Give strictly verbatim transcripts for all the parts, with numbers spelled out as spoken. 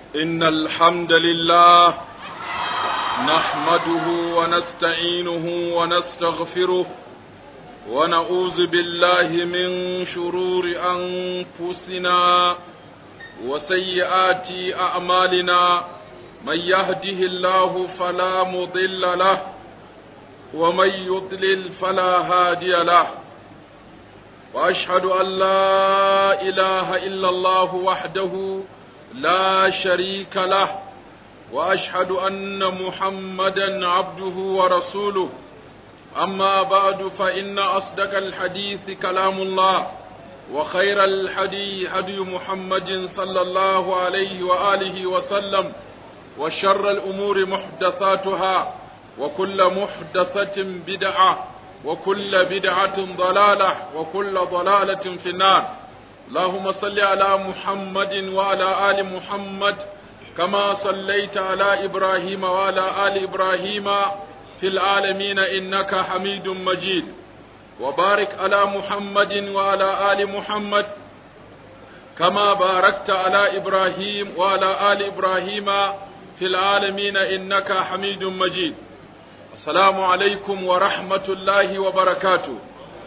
إن الحمد لله نحمده ونستعينه ونستغفره ونعوذ بالله من شرور أنفسنا وسيئات أعمالنا من يهده الله فلا مضل له ومن يضلل فلا هادي له وأشهد أن لا إله إلا الله وحده لا شريك له وأشهد أن محمدا عبده ورسوله أما بعد فإن أصدق الحديث كلام الله وخير الحديث هدي محمد صلى الله عليه وآله وسلم وشر الأمور محدثاتها وكل محدثة بدعة وكل بدعة ضلالة وكل ضلالة في النار اللهم صل على محمد وعلى آل محمد كما صليت على إبراهيم وعلى آل إبراهيم في العالمين إنك حميد مجيد وبارك على محمد وعلى آل محمد كما باركت على إبراهيم وعلى آل إبراهيم في العالمين إنك حميد مجيد السلام عليكم ورحمة الله وبركاته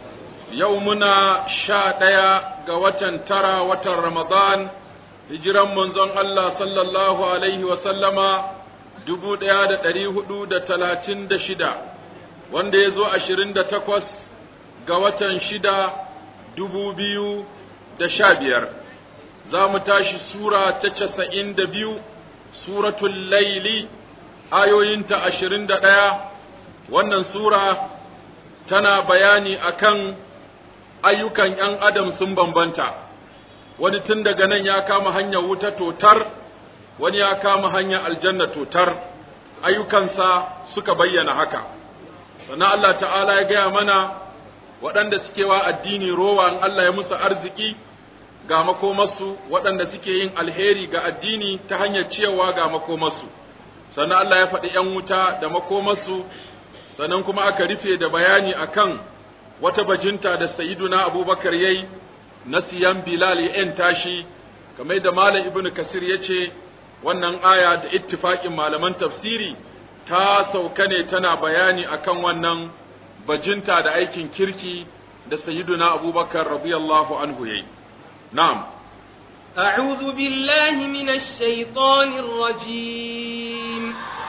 يومنا شادية قوة ترى وتر رمضان هجرا منزون الله صلى الله عليه وسلم dubu ɗaya da ɗari hudu da talatin da shida wanda ya zo ashirin da takwas ga watan shida dubu biyu da sha biyar za mu tashi sura ta casa'in da biyu suratul laili ayoyinta ashirin da ɗaya wannan sura tana bayani akan ayyukan ‘yan adam sun bambanta wani tun daga nan ya kama hanyar wuta totar wani ya kama hanyar aljanna totar ayyukansa suka bayyana haka sannan Allah ta'ala ya gaya mana waɗanda suke wa addini rowa in Allah ya musu arziki ga makomarsu waɗanda suke yin alheri ga addini ta hanyar ciyawa ga makomarsu sannan Allah ya faɗi ‘yan wuta da makomarsu sannan kuma aka rufe da bayani akan wata bajinta da sayyiduna abubakar yayi na siyan bilal ya ‘yan tashi kamar da malam ibnu kasir ya ce wannan aya da ittifaƙin malaman tafsiri ta sauka ne tana bayani akan wannan bajinta da aikin kirki da sayyiduna abubakar radiyallahu anhu yayi na'am a'udhu billahi minash shaitanir rajim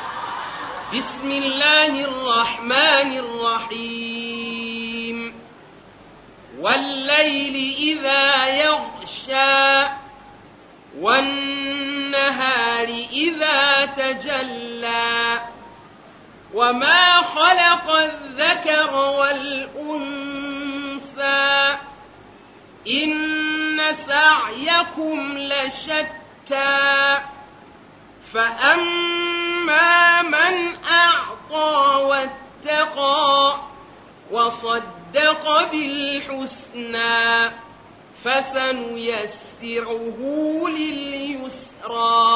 bismillahir rahmanir rahim wal layli idha yaghsha والنهار إذا تجلى وما خلق الذكر والأنثى إن سعيكم لشتى فأما من أعطى واتقى وصدق بالحسنى فسنيسر نُيَسِّرُهُ لِلْيُسْرَى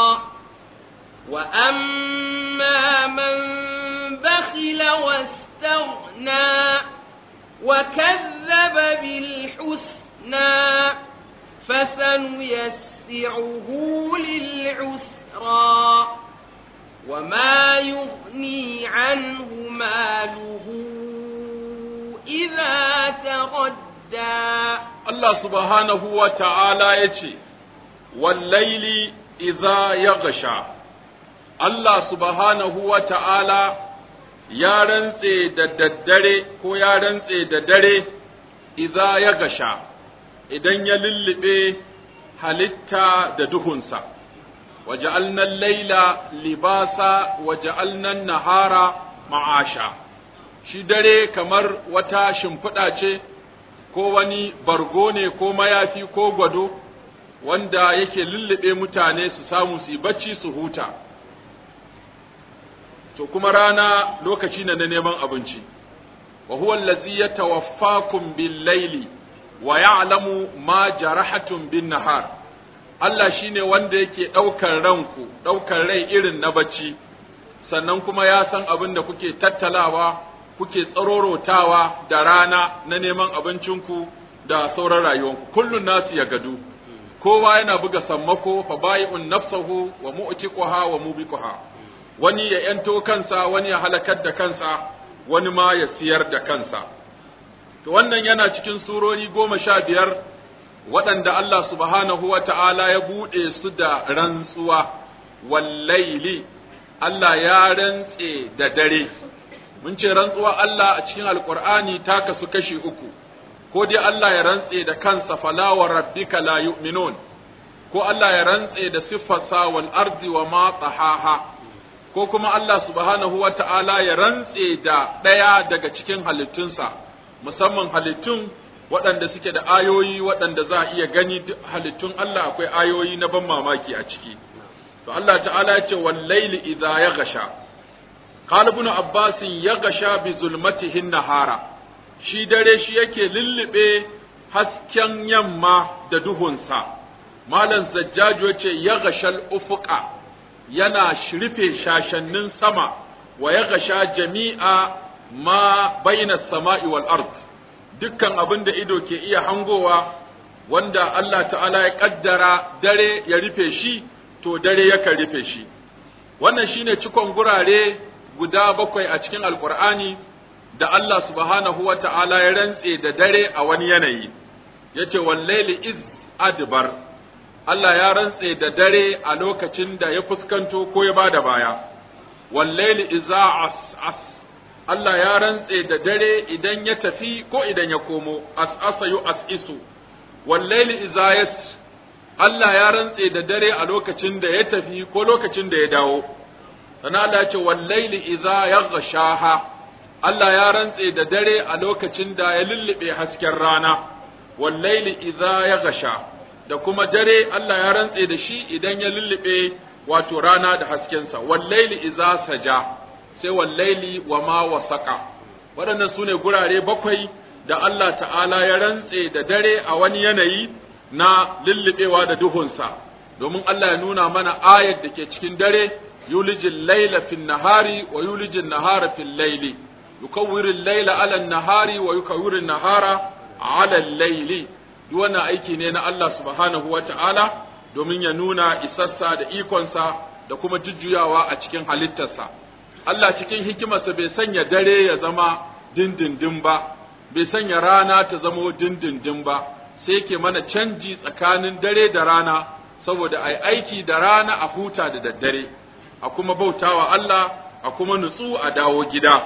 وَأَمَّا مَنْ بَخِلَ وَاسْتَغْنَى وَكَذَّبَ بِالْحُسْنَى فَسَنُيَسِّرُهُ لِلْعُسْرَى وَمَا يُغْنِي عَنْهُ مَالُهُ إِذَا تَرَدَّى Allah subhanahu wa ta'ala ya ce, Wallaili iza ya gasha, Allah subhanahu wa ta'ala ya rantse da daddare ko ya rantse da dare iza ya gasha, idan ya lullube halitta da duhunsa, waje alnan laila libasa waje alnan nahara ma'asha, shi dare kamar wata shimfiɗa ce, ko wani bargo ne ko mayafi ko gwado wanda yake lullube mutane su samu su yi bacci su huta to kuma rana lokaci ne na neman abinci wa huwa allazi yatawaffakum bil-laili wa ya'lamu ma jarahatum bin-nahar Allah shine wanda yake daukar ranku daukar rai irin na bacci sannan kuma ya san abin da kuke tattalawa kuke tsarorotawa da rana na neman abincinku da sauran rayuwanku kullun nasu ya gadu kowa yana buga sammako fa bai'un nafsahu wa mu'tiquha wa mubiquha, wani ya yanto kansa, wani ya halakar da kansa, wani ma ya siyar da kansa. To wannan yana cikin surori goma sha biyar waɗanda Allah subhanahu wa ta'ala ya buɗe su da rantsuwa, wallaili, Allah ya rantse da dare. Mun ce rantsuwa Allah a cikin Alƙur'ani ta kasu kashi uku, ko dai Allah ya rantse da kansa fala wa rabbika la yu'minun, ko Allah ya rantse da siffarsa wal ardi wa ma tahaha, ko kuma Allah subhanahu wa ta'ala ya rantse da ɗaya daga cikin halittunsa, musamman halittun waɗanda suke da ayoyi waɗanda za a iya gani. Duk halittun Allah akwai ayoyi na ban mamaki a ciki. To Allah ta'ala ya ce wallaili idza yaghsha, qala ibn Abbas yaghsha bi zulmatihi nahara, shi dare shi yake lullube hasken yamma da duhunsa. Malam Zajjaju yace yaghshal ufuqa, yana shirfe shashannin sama, wa yaghsha jami'a ma baina samai wal ard, dukkan abin da ido ke iya hangowa wanda Allah ta'ala ya kaddara dare ya rufe shi, to dare yakan rufe shi. Wannan shine cikon gurare guda bakwai a cikin Alƙur'ani da Allah subhanahu wa ta'ala ya rantse da dare a wani yanayi, yace wallaili iz adbar, Allah ya rantse da dare a lokacin da ya fuskanto ko ya bada baya. Wallaili iza as as, Allah ya rantse da dare idan ya tafi ko idan ya komo, as'asa yu as'isu. Wallaili iza yas, Allah ya rantse da dare a lokacin da ya tafi ko lokacin da ya dawo. Sannan Allah ya ce wallaili iza yaghshaha, Allah ya rantse da dare a lokacin da ya lullube hasken rana. Wallaili iza yaghsha, da kuma dare Allah ya rantse da shi idan ya lullube wato rana da haskensa. Wallaili iza saja, sai wallaili wa ma wasaqa. Waɗannan sune gurare bakwai da Allah ta'ala ya rantse da dare a wani yanayi na lullubewa da duhunsa, domin Allah ya nuna mana ayar da ke cikin dare, yulijil laila fin nahari wa yulijin nahara fil laili, yukawwiru laila ala nahari wa yukawwiru nahara ala laili. Duk wannan aiki ne na Allah subhanahu wa ta'ala domin ya nuna isassa da ikonsa da kuma jujjuyawa a cikin halittarsa. Allah cikin hikimarsa bai sanya dare ya zama dindindin ba, bai sanya rana ta zama dindindin ba, sai ke mana canji tsakanin dare da rana, saboda ai aiki da rana a huta da daddare, a kuma bautawa Allah, a kuma nutsu a dawo gida.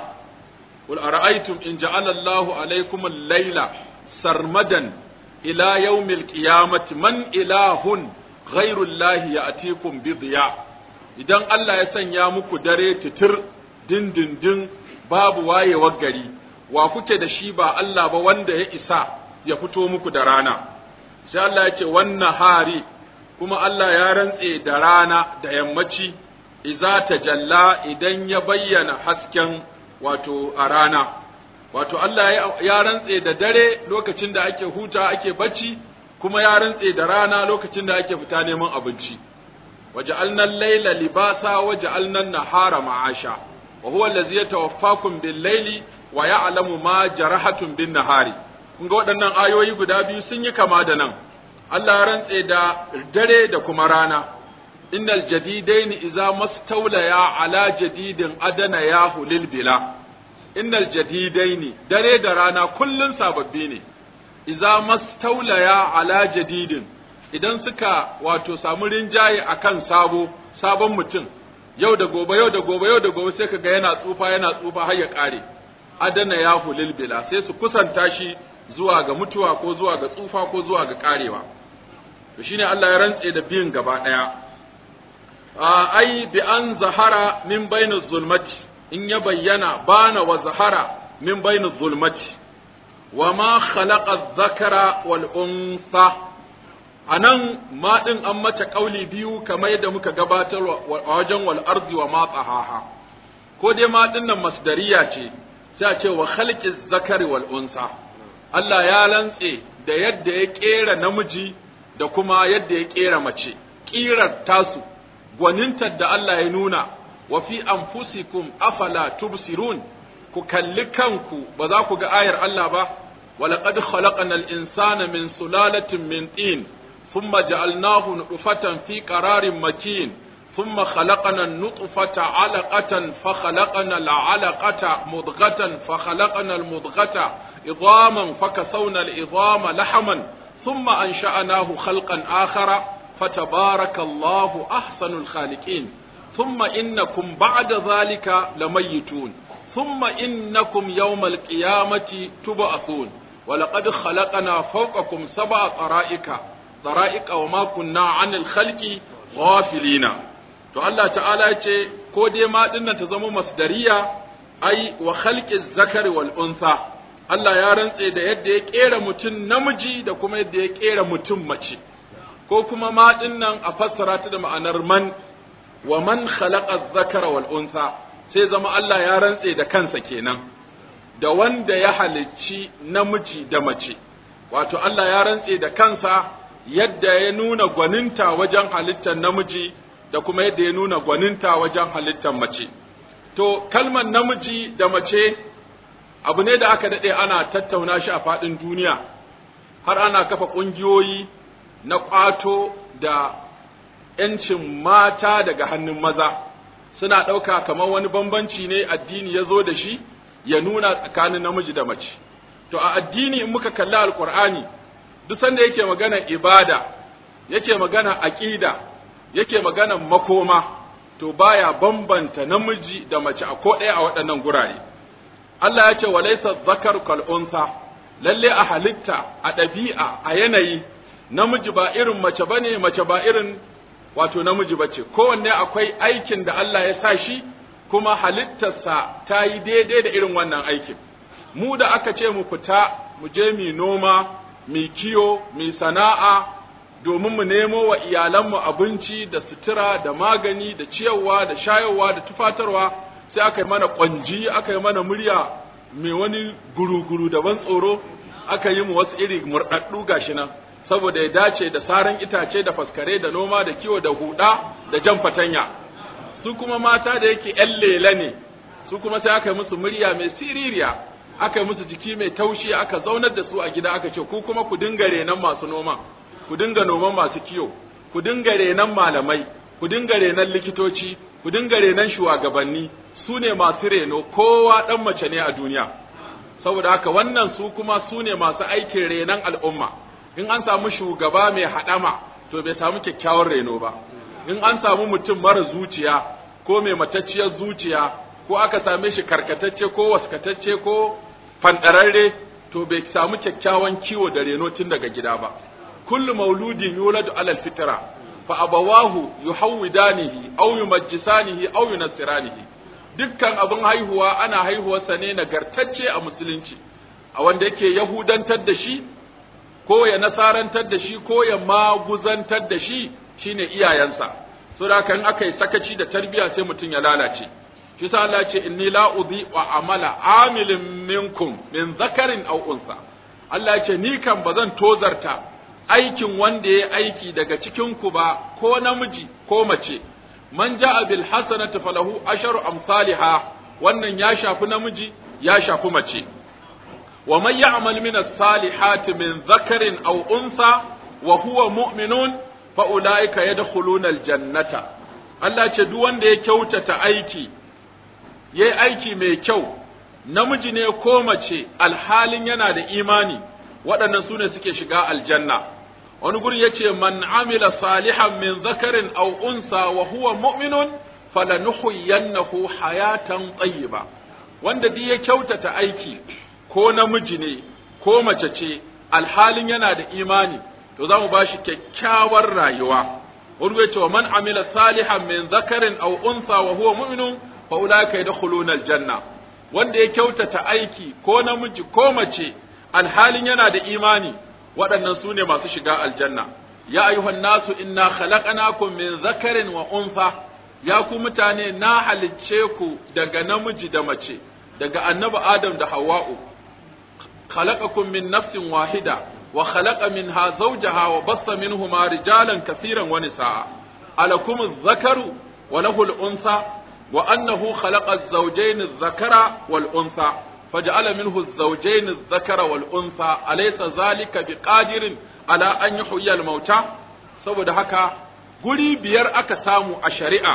Qul ara'aytum in ja'ala Allahu alaykum al-layla sarmadan ila yawmil qiyamati man ilahun ghayru Allahi ya'tikum bi dhiya. Idan Allah ya sanya muku dare titir dindindin babu wayewar gari, wa kuke da shi ba Allah ba wanda ya isa ya fito muku da rana? Sai Allah ya ce wannan hari, kuma Allah ya rantse da rana da yammaci, iza tajalla, idan ya bayyana hasken wato a rana. Wato Allah ya rantse da dare lokacin da ake huta ake bacci, kuma ya rantse da rana lokacin da ake fita neman abinci. وجعلنا الليل لباسا وجعلنا النهار معاشا وهو الذي يتوفاكم بالليل ويعلم ما جرحتم بالنهار. kun ga waɗannan ayoyi guda biyu sun yi kama da nan. Allah ya rantse da dare da kuma rana. Innal jadidaini idza mastawlaya ala jadidin adana yahu lil bila. Innal jadidaini, dare da rana kullun sababbi ne. Idza mastawlaya ala jadidin, idan suka wato samu rinjaye akan sabo sabon mutum, yau da gobe yau da gobe yau da gobe sai kaga yana tsufa yana tsufa har ya kare. Adana yahu lil bila, sai su kusanta shi zuwa ga mutuwa ko zuwa ga tsufa ko zuwa ga karewa. To shine Allah ya rantse da biyin gaba daya. ai bi an zahara min bainaz zulmati, in ya bayyana bana wa zahara min bainaz zulmati, wa ma khalaqa adh-dhakara wal untha. anan ma din an mata kauli biyu kamar yadda muka gabatar a wajen wal ardi wa ma tahaha. Ko dai ma din nan masdariya ce, sai a ce wa khalqiz zakari wal untha. Allah ya lantse da yadda ya kera namiji da kuma yadda ya kera mace, kirar tasu gwanintar da Allah ya nuna. Wa fi anfusikum afala tubsirun, ku kalli kanku ba za ku ga ayar Allah ba. Walaqad khalaqnal insana min sulalatin min tin thumma ja'alnahu nutfatan fi qararin makin thumma khalaqna an-nutfata 'alaqatan fa khalaqna al-'alaqata mudghatan fa khalaqna al-mudghata idhaman fa kasawna al-idhama lahaman thumma ansha'nahu khalqan akhara fatabarakallahu ahsanul khaliqin thumma innakum ba'da dhalika lamayitun thumma innakum yawmal qiyamati tub'athun wa laqad khalaqna fawqakum sab'a tara'ika tara'ika wa ma kunna 'anil khalqi ghafilina. To Allah ta'ala yace ko dai ma dinnan ta zama masdariya ai wa khalqiz zakari wal unsa. Allah ya rantse da yadda ya kera mutum namiji da kuma yadda ya kera mutum mace, ko kuma ma dinnan a fassara ta da ma'anar man wa man khalaqa zakara wal unsa, sai zama Allah ya rantse da kansa kenan, da wanda ya halicci namiji da mace, wato Allah ya rantse da kansa yadda ya nuna gwaninta wajen halittar namiji da kuma yadda ya nuna gwaninta wajen halittar mace. To kalmar namiji da mace abu ne da aka daɗe ana tattauna shi a faɗin duniya, har ana kafa ƙungiyoyi na ƙwato da ‘yancin mata daga hannun maza, suna ɗauka kamar wani bambanci ne addini ya zo da shi ya nuna tsakanin namiji da mace. To a addini in muka kalli alƙur'ani, duk sanda yake magana ibada, yake magana aƙida, yake magana makoma, to baya bambanta namiji da mace a ko ɗaya a waɗannan gurare. Allah ya ce wa laysa zakar kal unsa, lalle a halitta, a ɗabi'a, a yanayi, namiji ba irin mace bane, mace ba irin wato namiji bace. Kowanne akwai aikin da Allah ya sa shi, kuma halittarsa ta yi daidai da irin wannan aikin. Mu da aka ce mu fita, mu je mu noma, mu kiyo, mu sana'a, domin mu nemo wa iyalanmu abinci da sutura da magani da ciyarwa da shayarwa da tufatarwa, sai aka yi mana ƙwanji, aka yi mana murya mai wani guru-guru da ban tsoro, aka yi mu wasu iri murɗaɗɗu gashi nan, saboda ya dace da saran itace da faskare da noma da kiwo da huɗa da jan fatanya. Su kuma mata da yake ƴan lela ne, su kuma sai aka yi musu murya mai siririya, aka yi musu jiki mai taushi, aka zaunar da su a gida, aka ce ku kuma ku dinga renon masu noma, ku dinga noman masu kiwo, ku dinga renon malamai, ku dinga renon likitoci, ku dinga renon shugabanni, su ne masu reno, kowa ɗan mace ne a duniya. Saboda haka wannan su kuma su ne masu aikin renon al'umma. In an samu shugaba mai haɗama, to bai samu kyakkyawar reno ba. In an samu mutum mara zuciya ko mai matacciyar zuciya, ko aka same shi karkatacce ko waskatacce ko fanɗararre, to bai samu kyakkyawan kiwo da reno tun daga gida ba. Kullu mauludin yuladu alal fitra fa abawahu yuhawwidanihi aw yumajjisanihi aw yunassiranihi. Dukkan abin haihuwa ana haihuwarsa ne nagartacce a musulunci, a wanda yake yahudantar da shi ko ya nasarantar da shi ko ya maguzantar da shi shine iyayensa. Saboda kan aka yi sakaci da tarbiya sai mutum ya lalace. Shi sa Allah ce inni la udhi wa amala amilin minkum min zakarin aw unsa. Allah ya ce ni kan bazan tozarta aikin wanda ya aiki daga cikin ku ba, ko namiji ko mace. Man ja'a bil hasanati falahu asharu amsalha, wannan ya shafi namiji ya shafi mace. wa man ya'mal min as-salihati min dhakarin aw untha wa huwa mu'minun fa ulaika yadkhuluna al-jannata. Allah ce duk wanda ya kyautata aiki, yayi aiki mai kyau, namiji ne ko mace, alhalin yana da imani, waɗannan sune suke shiga aljanna. Wani guri yace man amila salihan min dhakarin aw unsa wa huwa mu'minun falanuhyiyannahu hayatan tayyiba. Wanda duk ya kyautata aiki, ko namiji ne ko mace ce, alhalin yana da imani, to za mu ba shi kyakkyawar rayuwa. Wani yace man amila salihan min dhakarin aw unsa wa huwa mu'minun fa ulaika yadkhuluna aljanna. Wanda ya kyautata aiki, ko namiji ko mace, alhalin yana da imani, waɗannan su ne masu shiga aljanna. Ya ayyuhan nasu inna khalaqnakum min dhakarin wa untha, ya ku mutane na halicce ku daga namiji da mace, daga annabi Adam da Hawwa'u. Khalaqakum min nafsin wahida wa khalaqa minha zawjaha wa bassa minhuma rijalan kaseeran wa nisaa. Alakum adh-dhakaru wa lahu al-untha wa annahu khalaqa az-zawjayn adh-dhakara wal-untha فجعل منه الزوجين الذكر والأنثى أليس ذلك بقادر على أن يحيي الموتى saboda haka guri biyar aka samu a shari'a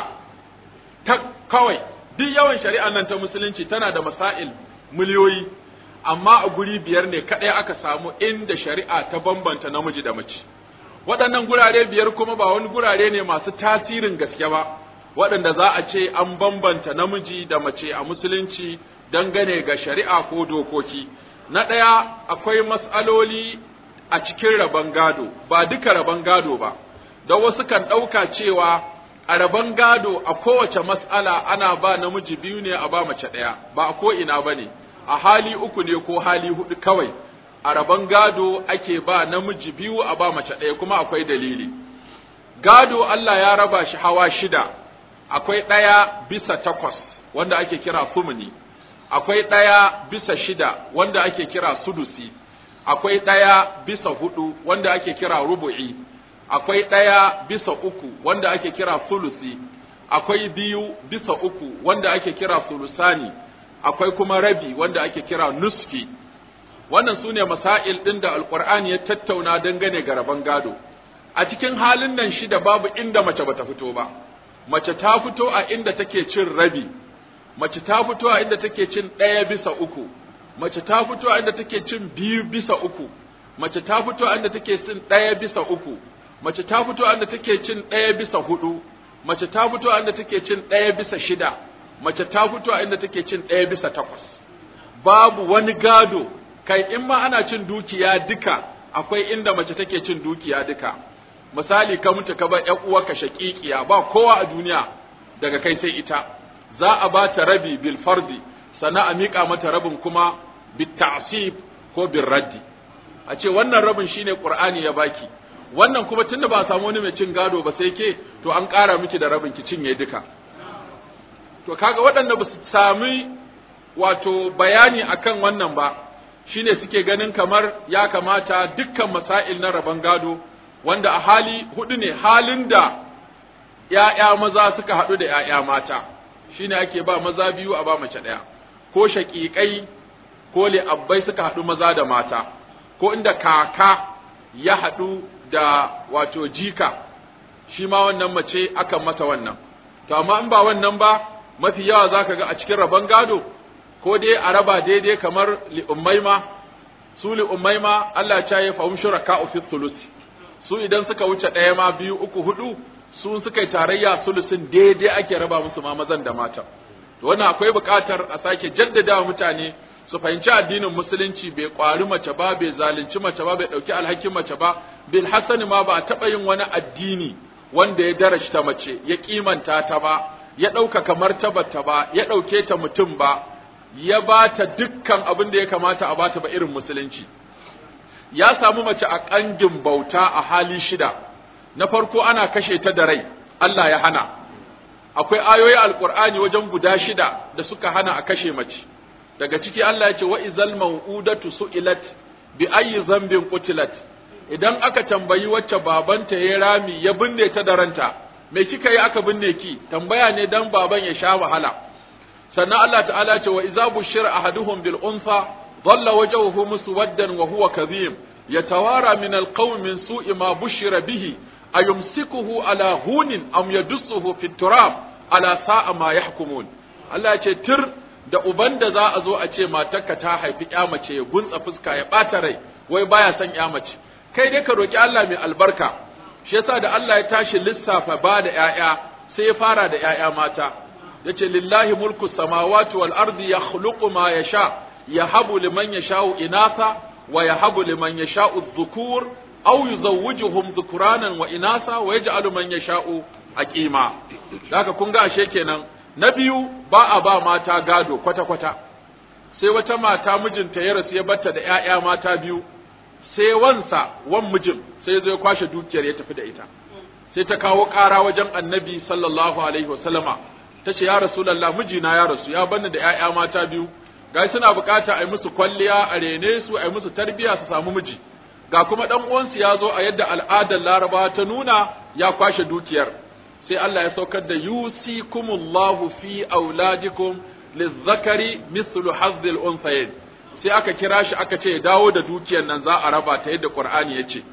ta kawai duk yawan shari'an nan ta musulunci tana da masail miliyoyi amma a guri biyar ne kadai aka samu inda shari'a ta bambanta namiji da mace waɗannan gurare biyar kuma ba wani gurare ne masu tasirin gaske ba waɗanda za a ce an bambanta namiji da mace a musulunci dangane ga shari'a ko dokoki na ɗaya akwai mas'aloli a cikin rabon gado ba duka rabon gado ba don wasu kan ɗauka cewa a rabon gado a kowace mas'ala ana ba namiji biyu ne a ba mace ɗaya ba a ko ina ba ne a hali uku ne ko hali hudu kawai a rabon gado ake ba namiji biyu a ba mace ɗaya kuma akwai dalili gado Allah ya raba shi hawa shida akwai ɗaya bisa takwas wanda ake kira sumuni akwai ɗaya bisa shida wanda ake kira sudusi akwai ɗaya bisa hudu wanda ake kira rubu'i akwai ɗaya bisa uku wanda ake kira sulusi akwai biyu bisa uku wanda ake kira sulusani akwai kuma rabi wanda ake kira nusfi wannan sune masail ɗin da alqur'ani ya tattauna dangane ga rabon gado a cikin halin nan shida babu inda mace bata fito ba mace ta fito a inda take cin rabi mace ta fito a inda take cin ɗaya bisa uku mace ta fito a inda take cin biyu bisa uku mace ta fito a inda take cin ɗaya bisa uku mace ta fito a inda take cin ɗaya bisa hudu mace ta fito a inda take cin ɗaya bisa shida mace ta fito a inda take cin ɗaya bisa takwas babu wani gado kai in ma ana cin dukiya duka akwai inda mace take cin dukiya duka misali ka mutu ka bar ƴan uwarka shaqiqiya ba kowa a duniya daga kai sai ita za a ba ta rabi bil fardi sana a miƙa mata rabin kuma bit ta'sib ko bil raddi a ce wannan rabin shine qur'ani ya baki wannan kuma tunda ba a samu wani mai cin gado ba sai ke to an ƙara miki da rabin ki cinye duka to kaga waɗanda ba su sami wato bayani akan wannan ba shine suke ganin kamar ya kamata dukkan masail na rabon gado wanda a hali hudu ne halin da ‘ya'ya maza suka haɗu da ‘ya'ya mata shine ake ba maza biyu a ba mace ɗaya ko shaƙiƙai ko li'abbai suka haɗu maza da mata ko inda kaka ya haɗu da wato jika shi ma wannan mace akan mata wannan to amma in ba wannan ba mafi yawa zaka ga a cikin rabon gado ko dai a raba daidai kamar li'ummaima su li'ummaima Allah ya yi fahim shuraka'u fi thulusi su idan suka wuce ɗaya ma biyu uku hudu su suka yi tarayya sulusin daidai ake raba musu ma mazan da mata to wannan akwai buƙatar a sake jaddada mutane su fahimci addinin musulunci bai ƙwari mace ba bai zalunci mace ba bai ɗauki alhakin mace ba bil hasani ma ba a taɓa yin wani addini wanda ya darashta mace ya kimanta ta ba ya ɗaukaka martabarta ba ya ɗauke ta mutum ba ya ba ta dukkan abin da ya kamata a bata ba irin musulunci ya samu mace a ƙangin bauta a hali shida na farko ana kashe ta da rai Allah ya hana akwai ayoyi alqur'ani wajen guda shida da suka hana a kashe mace daga ciki Allah ya ce wa izal mau'udatu su'ilat bi ayyi dhanbin qutilat idan aka tambayi wacce babanta ya rami ya binne ta da ranta me kika yi aka binne ki tambaya ne dan baban ya sha wahala sannan Allah ta'ala ya ce wa iza bushira ahaduhum bil unsa dhalla wajhuhu muswaddan wa huwa kadhim yatawara min al qawmi min su'i ma bushira bihi ayumsikuhu ala hunin am yadussuhu fit turab ala sa'a ma yahkumun Allah ya ce tir da uban da za a zo a ce matarka ta haifi ƴa mace ya gunsa fuska ya ɓata rai wai baya son ƴa mace kai dai ka roki Allah mai albarka shi yasa da Allah ya tashi lissafa ba da ƴaƴa sai ya fara da ƴaƴa mata yace lillahi mulku samawati wal ardi yakhluqu ma yasha yahabu liman yasha'u inatha wa yahabu liman yasha'u dhukur aw yuzawwijuhum dhukuranan wa inatha wa yaj'alu man yasha'u aqima haka kun ga ashe kenan na biyu ba a ba mata gado kwata-kwata sai wata mata mijinta ya rasu ya batta da ‘ya'ya mata biyu sai wansa wan mijin sai zai kwashe dukiyar ya tafi da ita sai ta kawo ƙara wajen annabi sallallahu alaihi wasallama ta ce ya rasulallah mijina ya rasu ya banni da ‘ya'ya mata biyu ga suna bukata a yi musu kwalliya a rene su a yi musu tarbiya su samu miji ga kuma ɗan uwansu ya zo a yadda al'adar laraba ta nuna ya kwashe dukiyar sai Allah ya saukar da yusikumullahu fi auladikum lizzakari mithlu hazzil unsayayn sai aka kira shi aka ce dawo da dukiyar nan za a raba ta yadda Qur'ani yace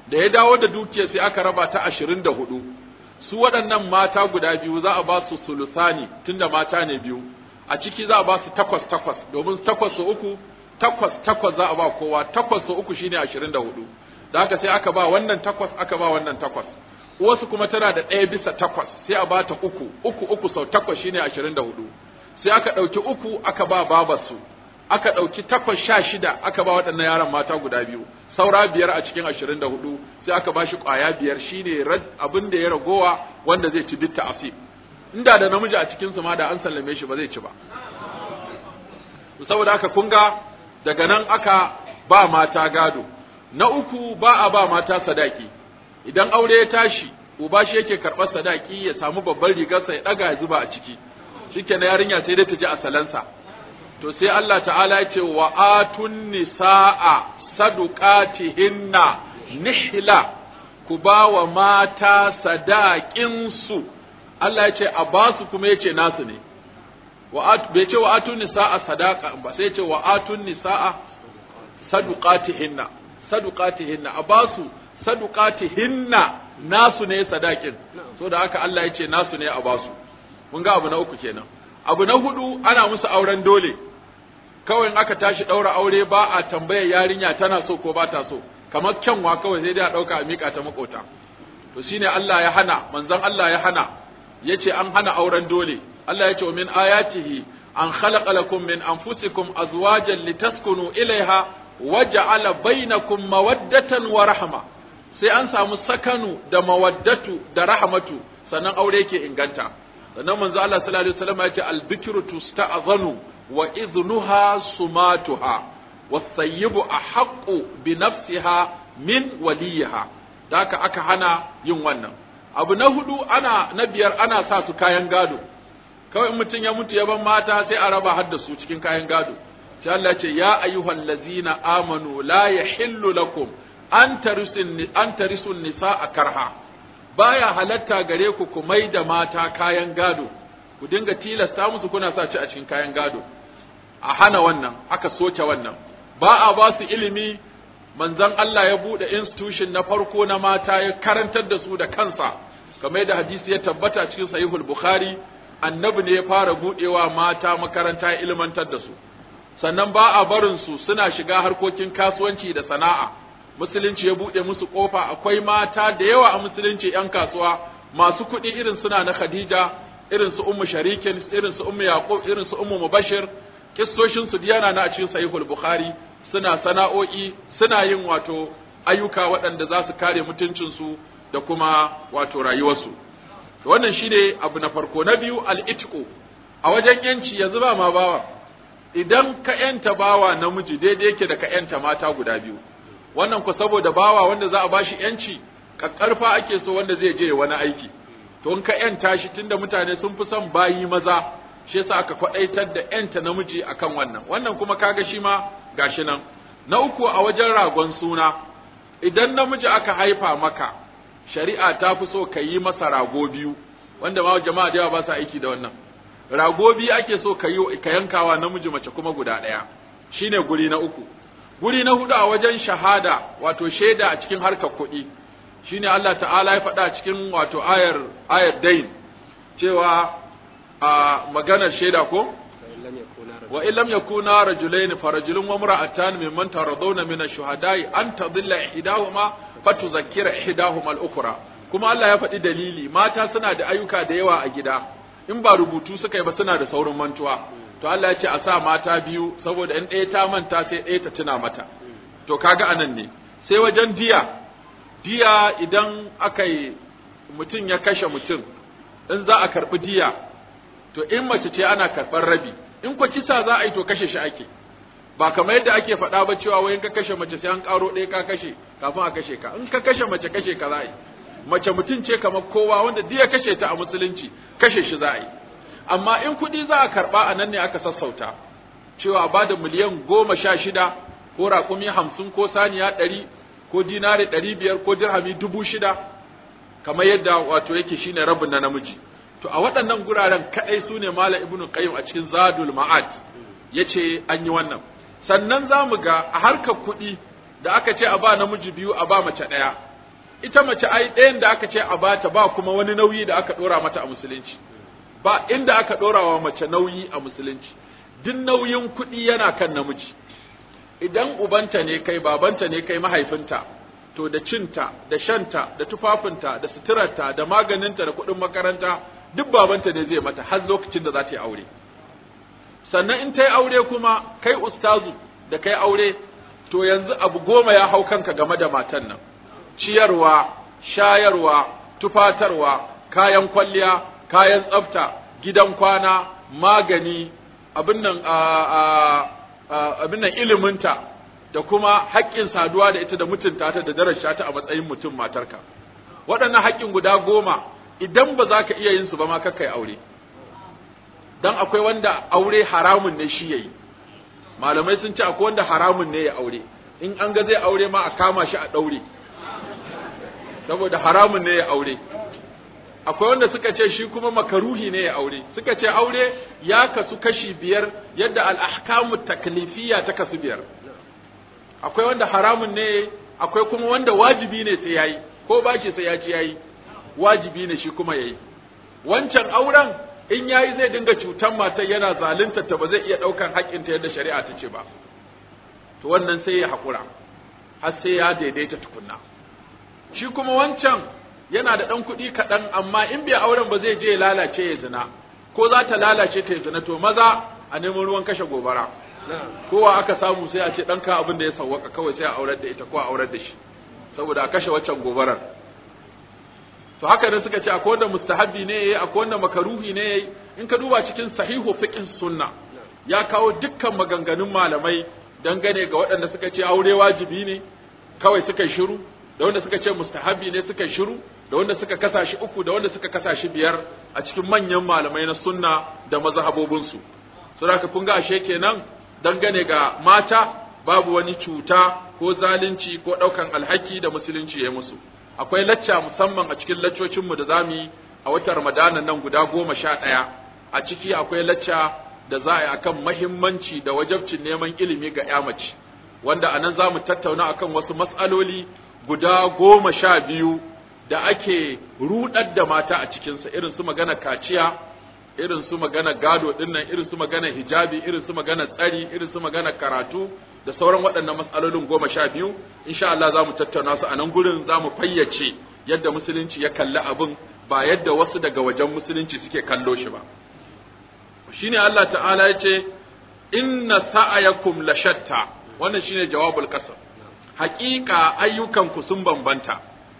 da ya dawo da dukiyar sai aka raba ta ashirin da hudu, su waɗannan mata guda biyu za a ba su sulusani tunda mata ne biyu, a ciki za a ba su takwas takwas, domin takwas su uku, takwas takwas za a ba kowa, takwas su uku shine ashirin da hudu, da haka sai aka ba wannan takwas aka ba wannan takwas. Uwarsu kuma tana da ɗaya bisa takwas, sai a ba ta uku, uku uku sau takwas shine ashirin da hudu, sai aka ɗauki uku aka ba babarsu, aka ɗauki takwas sha shida aka ba waɗannan yaran mata guda biyu, saura biyar a cikin ashirin da hudu sai aka ba shi ƙwaya biyar shine abin da ya ragowa wanda zai ci bitta asib. Inda da namiji a cikinsu ma da an sallame shi ba zai ci ba. Saboda haka kun ga daga nan aka ba mata gado. Na uku ba a ba mata sadaki. Idan aure ya tashi uba shi yake karɓar sadaki ya samu babban rigarsa ya ɗaga ya zuba a ciki. Shikenan yarinya sai dai ta ji asalansa. To sai Allah ta'ala ya ce wa atun nisaa saduqatihinna nihla, ku ba wa mata sadaƙinsu. Allah ya ce a ba su kuma ya ce nasu ne. Bai ce wa atun nisaa sadaqa ba, sai ya ce wa atun nisaa saduqatihinna. Saduqatihinna a ba su saduqatihinna, nasu ne sadaƙin. So da haka Allah ya ce nasu ne a ba su. Mun ga abu na uku kenan. Abu na hudu ana musu auren dole. Kawai in aka tashi ɗaura aure ba a tambayar yarinya tana so ko ba ta so, kamar kyanwa kawai sai dai a ɗauka a miƙa ta makota. To shine Allah ya hana, manzon Allah ya hana, yace an hana auren dole. Allah yace min ayatihi an khalaqa lakum min anfusikum azwajan litaskunu ilaiha wa ja'ala bainakum mawaddatan wa rahma. Sai an samu sakanu da mawaddatu da rahmatu sannan aure yake inganta. Sannan manzo Allah sallallahu alaihi wasallam yace al-bikru tusta'zanu wa idhnuha sumatuha was-sayyibu ahaqqu bi nafsiha min waliha. Daka aka hana yin wannan. Abu na hudu ana na biyar ana sa su kayan gado. Kawai mutum ya mutu ya ban mata sai a raba har da su cikin kayan gado. Sai Allah ya ce ya ayyuhal ladzina amanu la yahillu lakum an tarisun an tarisun nisaa karha. Baya halatta gare ku ku mai da mata kayan gado, ku dinga tilasta musu kuna sa ci a cikin kayan gado. A hana wannan, aka soke wannan. Ba a ba su ilimi, manzon Allah ya bude institution na farko na mata ya karantar da su da kansa, kamar da hadisi ya tabbata cikin sahihul Bukhari, annabi ne ya fara budewa mata makaranta ya ilmantar da su. Sannan ba a barin su suna shiga harkokin kasuwanci da sana'a. Musulunci ya buɗe musu ƙofa, akwai mata da yawa a musulunci ‘yan kasuwa masu kuɗi irin suna na Khadija, irin su Ummu Sharikin, irin su Ummu Yaqub, irin su Ummu Mubashir, kissoshin su diyana na a cikin Sahihul Bukhari, suna sana'o'i, suna yin wato ayyuka waɗanda za su kare mutuncinsu da kuma wato rayuwarsu. Wannan shine abu na farko. Na biyu al-itqu. A wajen yanci yanzu ba ma bawa. Idan ka yanta bawa namiji daidai yake da ka yanta mata guda biyu. Wannan ku saboda bawa wanda za a bashi yanci kakkarfa ake so wanda zai je wani aiki. To in ka yanta shi tunda mutane sun fi son bayi maza, shi yasa aka kwadaitar da yanta namiji akan wannan. Wannan kuma kaga shi ma gashi nan. Na uku a wajen ragon suna, idan namiji aka haifa maka, shari'a ta fi so ka yi masa rago biyu, wanda ma jama'a da yawa ba sa aiki da wannan. Rago biyu ake so ka yi ka yankawa namiji mace kuma guda ɗaya. Shine guri na uku. Guri na hudu a wajen shahada, wato shaida a cikin harkar kuɗi, shine Allah ta'ala ya faɗa cikin wato ayar ayar dain cewa a maganar shaida ko wa in lam yakuna rajulain farajulun wa imra'atan mimman taradawna min ash-shuhada'i an tadilla ihdahuma fatuzakkira ihdahuma al-ukhra. Kuma Allah ya faɗi dalili, mata suna da ayyuka da yawa a gida, in ba rubutu suka yi ba suna da saurin mantuwa. To Allah ya ce a sa mata biyu saboda in ɗaya ta manta sai ɗaya ta tuna mata. To kaga anan ne. Sai wajen diya, diya idan aka yi mutum ya kashe mutum, in za a karɓi diya, to in mace ce ana karɓar rabi, in kwa kisa za a yi to kashe shi ake. Ba kamar yadda ake faɗa ba cewa wai in ka kashe mace sai an ƙaro ɗaya ka kashe kafin a kashe ka. In ka kashe mace kashe ka za a yi. Mace mutum ce kamar kowa wanda diya kashe ta a musulunci kashe shi za a yi. Amma in kuɗi za a karɓa a nan ne aka sassauta, cewa ba da miliyan goma sha shida ko raƙumi hamsin ko saniya ɗari ko dinari ɗari biyar ko dirhami dubu shida, kamar yadda wato yake shine rabin na namiji. To a waɗannan guraren kaɗai su ne Malam Ibn Qayyim a cikin Zadul Ma'ad ya ce an yi wannan. Sannan za mu ga a harkar kuɗi da aka ce a ba namiji biyu a ba mace ɗaya, ita mace ai ɗayan da aka ce a bata ba kuma wani nauyi da aka ɗora mata a musulunci, ba inda aka ɗora wa mace nauyi a musulunci, duk nauyin kuɗi yana kan namiji. Idan ubanta ne kai, babanta ne kai, mahaifinta, to da cinta, da shanta, da tufafinta, da suturarta, da maganinta, da kuɗin makaranta, duk babanta ne zai mata har lokacin da za ta yi aure. Sannan in ta yi aure kuma, kai ustazu da kai aure, to yanzu abu goma ya hau kanka game da matan nan. Ciyarwa, shayarwa, tufatarwa, kayan kwalliya, kayan tsafta, gidan kwana, magani, abin nan abin nan iliminta, da kuma haƙƙin saduwa da ita da mutunta ta da daraja ta a matsayin mutum matarka. Waɗannan haƙƙin guda goma idan ba za ka iya yin su ba ma kakkai aure. Dan akwai wanda aure haramun ne shi yayi. Malamai sun ce akwai wanda haramun ne ya aure. In an ga zai aure ma a kama shi a ɗaure. Saboda haramun ne ya aure. Akwai wanda suka ce shi kuma makaruhi ne ya aure. Suka ce aure ya kasu kashi biyar yadda al-ahkamu taklifiyya ta kasu biyar. Akwai wanda haramun ne, akwai kuma wanda wajibi ne sai yayi, ko ba shi sai ya ci yayi. Wajibi ne shi kuma yayi. Wancan auren in yayi zai dinga cutan matar yana zalunta ta, ba zai iya daukan haƙƙinta yadda shari'a ta ce ba. To wannan sai ya haƙura har sai ya daidaita tukunna. Shi kuma wancan yana da ɗan kuɗi kaɗan, amma in bai auren ba zai je ya lalace ya zina, ko za ta lalace ta ya zina, to maza a neman ruwan kashe gobara. Kowa aka samu sai a ce ɗanka abin da ya sawwaka kawai sai a aurar da ita ko a aurar da shi, saboda a kashe waccan gobarar. To haka ne suka ce akwai wanda mustahabbi ne yayi, akwai wanda makaruhi ne yayi. In ka duba cikin sahihu fiqh sunna ya kawo dukkan maganganun malamai dangane ga waɗanda suka ce aure wajibi ne kawai suka yi shiru, da wanda suka ce mustahabbi ne suka yi shiru, da wanda suka kasa shi uku, da wanda suka kasa shi biyar a cikin manyan malamai na sunna da mazhabobinsu. Saboda kun ga ashe kenan dangane ga mata babu wani cuta ko zalunci ko ɗaukan alhaki da musulunci ya musu. Akwai lacca musamman a cikin laccocinmu da zamu yi a watan Ramadanan nan guda goma sha ɗaya. A ciki akwai lacca da za a yi akan mahimmanci da wajabcin neman ilimi ga ƴa mace, wanda anan za mu tattauna akan wasu mas'aloli guda goma sha biyu da ake ruɗar da mata a cikinsa, irin su magana kaciya, irin su magana gado dinnan, irin su magana hijabi, irin su magana tsari, irin su magana karatu da sauran waɗannan mas'alolin goma sha biyu. Insha Allah za mu tattauna su a nan gurin, za mu fayyace yadda musulunci ya kalli abin, ba yadda wasu daga wajen musulunci suke kallo shi ba. Shine Allah ta'ala ya ce inna sa'ayakum la shatta, wannan shine jawabul qasam. Haƙiƙa ayyukanku sun bambanta,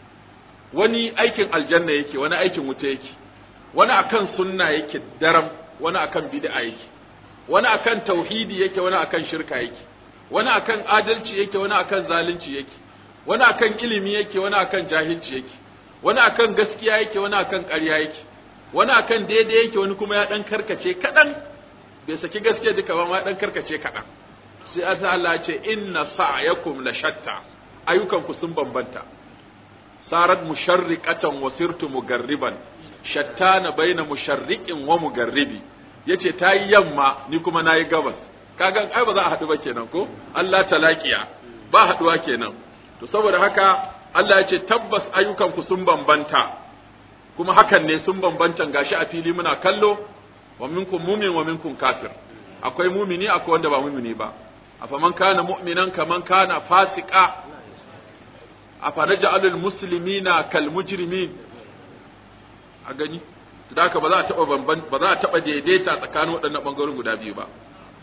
wani aikin aljanna yake, wani aikin wuta yake, wani akan sunna yake daram, wani akan bid'a yake, wani akan tauhidi yake, wani akan shirka yake, wani akan adalci yake, wani akan zalunci yake, wani akan ilimi yake, wani akan jahilci yake, wani akan gaskiya yake, wani akan ƙarya yake, wani akan daidai yake, wani kuma ya dan karkace kadan, bai saki gaskiya duka ba, ma dan karkace kadan. Sai Allah ya ce inna sa'yakum la shatta, ayyukanku sun bambanta. Sarat musharriqatan wa sirtu mugarriban, shattana baina musharriqin wa mugarribi. Yace tayi yamma ni kuma nayi gabas. Kaga ai ba za a haɗu ba kenan ko? Allah talaqiya, ba haɗuwa kenan. To saboda haka Allah ya ce tabbas ayyukanku sun bambanta, kuma hakan ne sun bambanta gashi a fili muna kallo, wa minkum mu'min wa minkum kafir. Akwai mumini akwai wanda ba mumini ba. Afaman kana mu'minan kaman kana fasika, afanaj'alul muslimina kal mujrimin. A gani da haka ba za a taba bamban ba za a taba daidaita tsakanin waɗannan bangarorin guda biyu ba.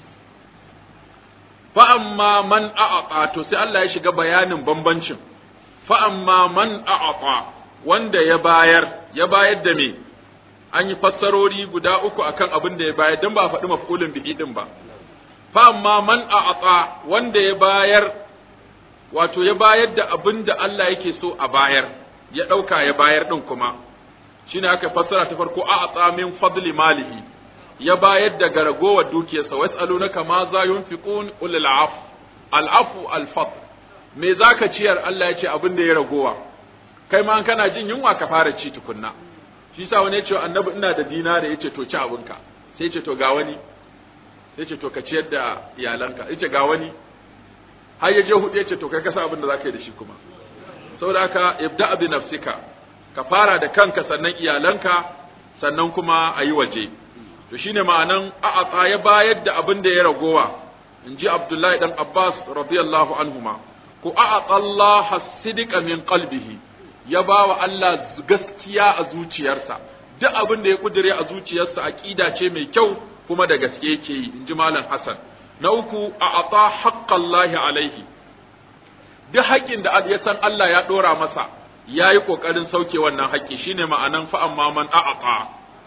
Fa amma man a'ata, to sai Allah ya shiga bayanin bambancin. Fa amma man a'ata, wanda ya bayar, ya bayar da me? An yi fassarori guda uku akan abin da ya bayar, dan ba a faɗi maf'ulun bihi din ba. Fa amma man a'ata, wanda ya bayar, wato ya bayar da abin da Allah yake so a bayar, ya ɗauka ya bayar ɗin kuma. Shine aka fassara ta farko a'ata min fadli malihi, ya bayar da garagowar dukiyarsa. Was'alunaka ma za yunfiqun qul al'af al'afu al-fadl. Me zaka ciyar? Allah ya ce abin da ya ragowa. Kai ma an kana jin yunwa ka fara ci tukunna. Shi sa wani ya ce annabi ina da dinari, yace to ci abinka. Sai ya ce to ga wani. Sai ya ce to ka ciyar da iyalanka. Yace ga wani. Har ya je hudu yace to kai ka sa abin da zaka yi da shi kuma. saboda haka ibda bi nafsika ka fara da kanka sannan iyalanka sannan kuma ayi waje to shine ma'anan a'ata ya bayar da abin da ya ragowa inji Abdullahi dan Abbas radiyallahu anhuma ku a'ata Allah as-sidqa min qalbihi ya bawa Allah gaskiya a zuciyarsa duk abin da ya kudure a zuciyarsa aqida ce mai kyau kuma da gaske yake yi inji malam Hassan na uku a'ata haqqallahi alaihi duk haƙƙin da ya san Allah ya dora masa yayi kokarin sauke wannan haƙƙi shine ma'anan fa amma man a'ata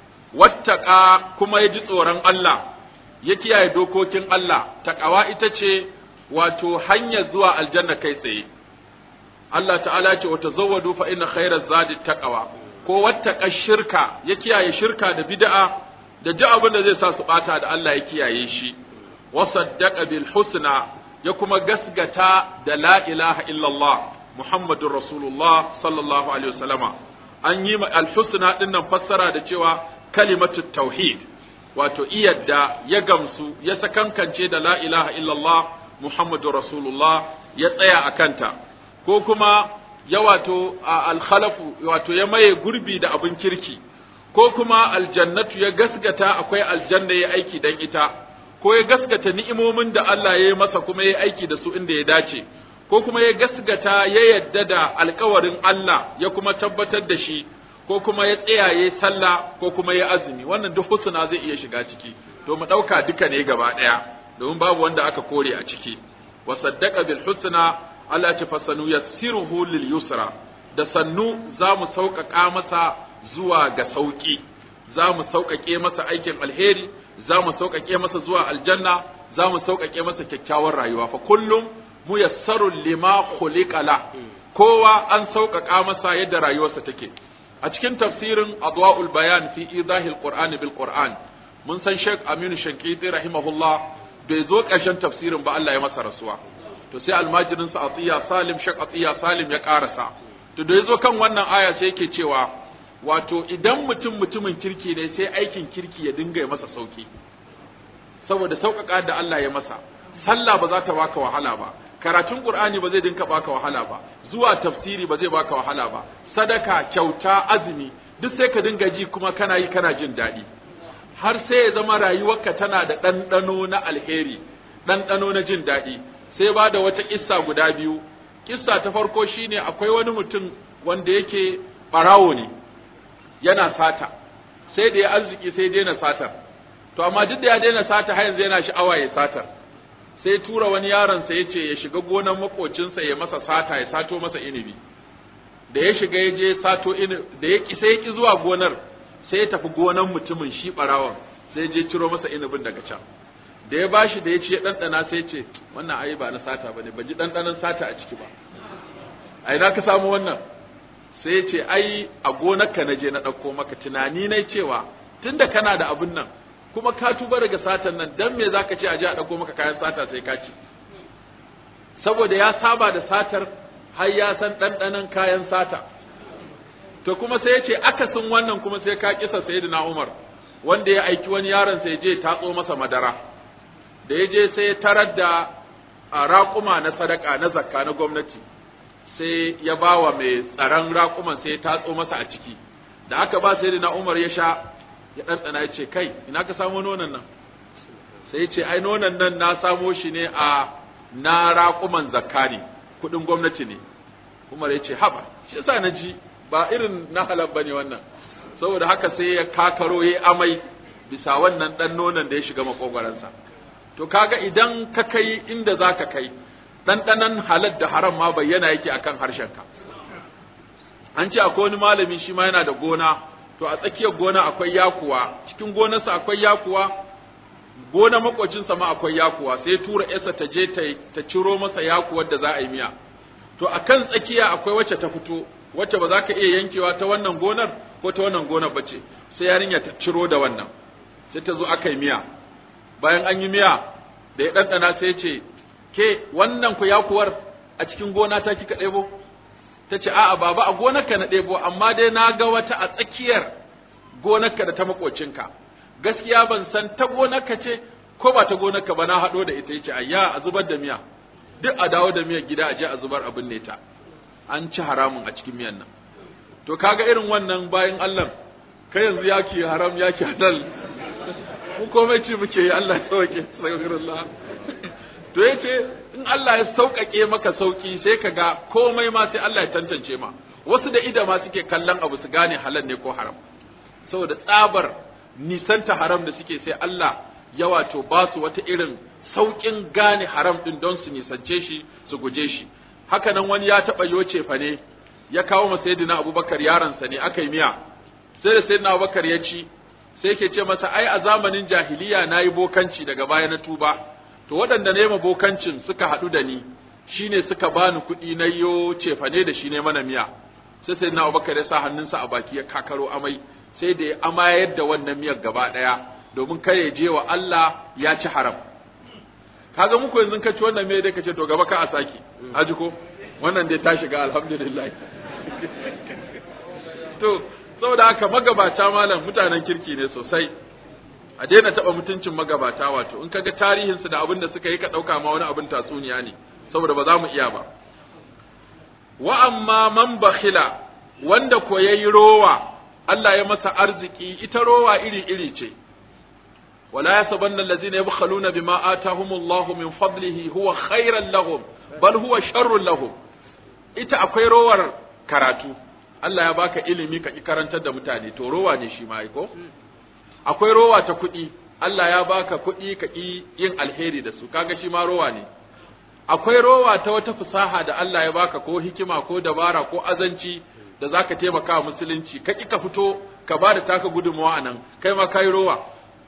wattaqa kuma ya ji tsoron Allah ya kiyaye dokokin Allah taqwa ita ce wato hanyar zuwa aljanna kai tsaye Allah ta'ala ce wa tazawwadu fa inna khayra zadi taqwa ko wattaqa shirka ya kiyaye shirka da bid'a da ji abin da zai sa su bata da Allah ya kiyaye shi wa saddaqa bil husna ya kuma gasgata da la ilaha illallah muhammadur rasulullah sallallahu alaihi wasallama an yi al husna dinnan fassara da cewa kalimatu tauhid wato iyadda ya gamsu ya sakankance da la ilaha illallah muhammadur rasulullah ya tsaya a kanta ko kuma ya wato alkhalafu wato ya maye gurbi da abin kirki ko kuma aljannatu ya gasgata akwai aljanna ya aiki dan ita ko ya gasgata ni'imomin da Allah ya yi masa kuma ya aiki da su inda ya dace ko kuma ya gasgata ya yadda da alkawarin Allah ya kuma tabbatar da shi ko kuma ya tsayaye sallah ko kuma ya azumi wannan duk husna zai iya shiga ciki to mu dauka duka ne gaba daya domin babu wanda aka kore a ciki wa saddaqa bil husna Allah ya fasanu yassiruhu lil yusra da sannu zamu sauƙaƙa masa zuwa ga sauki zamu sauƙaƙe masa aikin alheri zamu sauƙaƙe masa zuwa aljanna zamu sauƙaƙe masa kyakkyawar rayuwa fa kullum muyassarun lima khuliqa la kowa an sauƙaƙa masa yadda rayuwarsa take a cikin tafsirin adwa'ul bayan fi idahil qur'an bil qur'an mun san Sheikh Aminu Shankiti rahimahullah bai zo ƙarshen tafsirin ba Allah ya masa rasuwa to sai almajirin sa Atiya Salim Sheikh Atiya Salim ya karasa to da yazo kan wannan aya sai yake cewa wato idan mutum mutumin kirki ne sai aikin kirki ya dinga ya masa sauki saboda sauƙaƙa da Allah ya masa sallah ba za ta baka wahala ba karatun Qur'ani ba zai dinka baka wahala ba zuwa tafsiri ba zai baka wahala ba sadaka kyauta azumi duk sai ka dinga ji kuma kana yi kana jin daɗi har sai ya zama rayuwarka tana da ɗanɗano na alheri ɗanɗano na jin daɗi sai ba da wata kissa guda biyu kissa ta farko shine akwai wani mutum wanda yake ɓarawo ne yana sata sai da ya arziki sai daina satar to amma duk da ya daina sata har yanzu yana sha'awa ya satar sai tura wani yaron sa yace ya shiga gonan makocinsa ya masa sata ya sato masa inibi da ya shiga ya je sato inibi da ya sai ya ki zuwa gonar sai ya tafi gonan mutumin shi barawon sai ya je ciro masa inibin daga can da ya bashi da ya ci ya dandana sai ya ce wannan ai ba na sata bane ban ji dandanan sata a ciki ba ai na ka samu wannan sai ya ce ai a gonarka na je na ɗauko maka tunani na cewa tunda kana da abin nan kuma ka tuba daga satan nan dan me zaka ce a je a ɗauko maka kayan sata sai ka ci saboda ya saba da satar har ya san ɗanɗanon kayan sata to kuma sai ya ce akasin wannan kuma sai ka kisa sayyidina Umar wanda ya aiki wani yaron sai ya je tatso masa madara da ya je sai ya tarar da raƙuma na sadaka na zakka na gwamnati sai ya bawa mai tsaron raƙuman sai ya tatso masa a ciki da aka ba sayyidina Umar ya sha ya ɗanɗana ya ce kai ina ka samo nonon nan sai ya ce ai nonon nan na samo shi ne a na raƙuman zakka ne kuɗin gwamnati ne Umar ya ce haba shi yasa na ji ba irin na halal bane wannan saboda haka sai ya kakaro ya amai bisa wannan ɗan nonon da ya shiga makogwaransa to kaga idan ka kai inda za ka kai ɗanɗanon halal da haram ma bayyana yake akan harshenka an ce akwai wani malami shi ma yana da gona to a tsakiyar gona akwai yakuwa cikin gonarsa akwai yakuwa gona makocinsa ma akwai yakuwa sai tura yarsa ta je ta ciro masa yakuwar da za a yi miya to akan tsakiya akwai wacce ta fito wacce ba za ka iya yankewa ta wannan gonar ko ta wannan gonar bace sai yarinya ta ciro da wannan sai ta zo aka yi miya bayan an yi miya da ya ɗanɗana sai ce ke wannan ku yakuwar a cikin gona ta kika ɗebo ta ce a'a baba a gonarka na ɗebo amma dai na ga wata a tsakiyar gonarka da ta makocinka gaskiya ban san ta gonarka ce ko ba ta gonarka ba na haɗo da ita yace ayya a zubar da miya duk a dawo da miyar gida a je a zubar abin ne ta an ci haramun a cikin miyan nan to kaga irin wannan bayan Allah kai yanzu yaki haram yaki halal mu komai ci muke yi Allah ya sauke astaghfirullah to yace in Allah ya saukake maka sauki sai kaga komai ma sai Allah ya tantance ma wasu da ida ma suke kallon abu su gane halal ne ko haram saboda tsabar nisanta haram da suke sai Allah ya wato ba su wata irin saukin gane haram din don su nisance shi su guje shi haka nan wani ya taba yoce fa ne ya kawo masa sayyidina Abubakar yaransa ne aka yi miya sai da sayyidina Abubakar ya ci sai yake ce masa ai a zamanin jahiliya nayi bokanci daga baya na tuba to waɗanda ne ma bokancin suka haɗu da ni shine suka bani kuɗi na yo cefane da shi ne mana miya sai sayyidina Abubakar ya sa hannunsa a baki ya kakaro amai sai da ya amayar da wannan miyar gaba ɗaya domin kai ya je wa Allah ya ci haram kaga muku yanzu ka ci wannan me dai kace to gaba ka a saki haji ko wannan dai ta shiga alhamdulillah to saboda haka magabata malam mutanen kirki ne sosai a daina taba mutuncin magabata wato in kaga tarihin su da abin da suka yi ka dauka ma wani abin tatsuniya ne saboda ba za mu iya ba wa amma man bakhila wanda ko yayi rowa Allah ya masa arziki ita rowa iri iri ce ولا يحسبن الذين يبخلون بما آتاهم الله من فضله هو خيرا لهم بل هو شر لهم ita akwai rowar karatu Allah ya baka ilimi ka ki karantar da mutane to rowa ne shi ma ko akwai rowa ta kuɗi Allah ya baka kuɗi ka ki yin alheri da su kaga shi ma rowa ne akwai rowa ta wata fasaha da Allah ya baka ko hikima ko dabara ko azanci da zaka taimaka wa musulunci ka ki ka fito ka bada taka gudunmawa anan kai ma kai rowa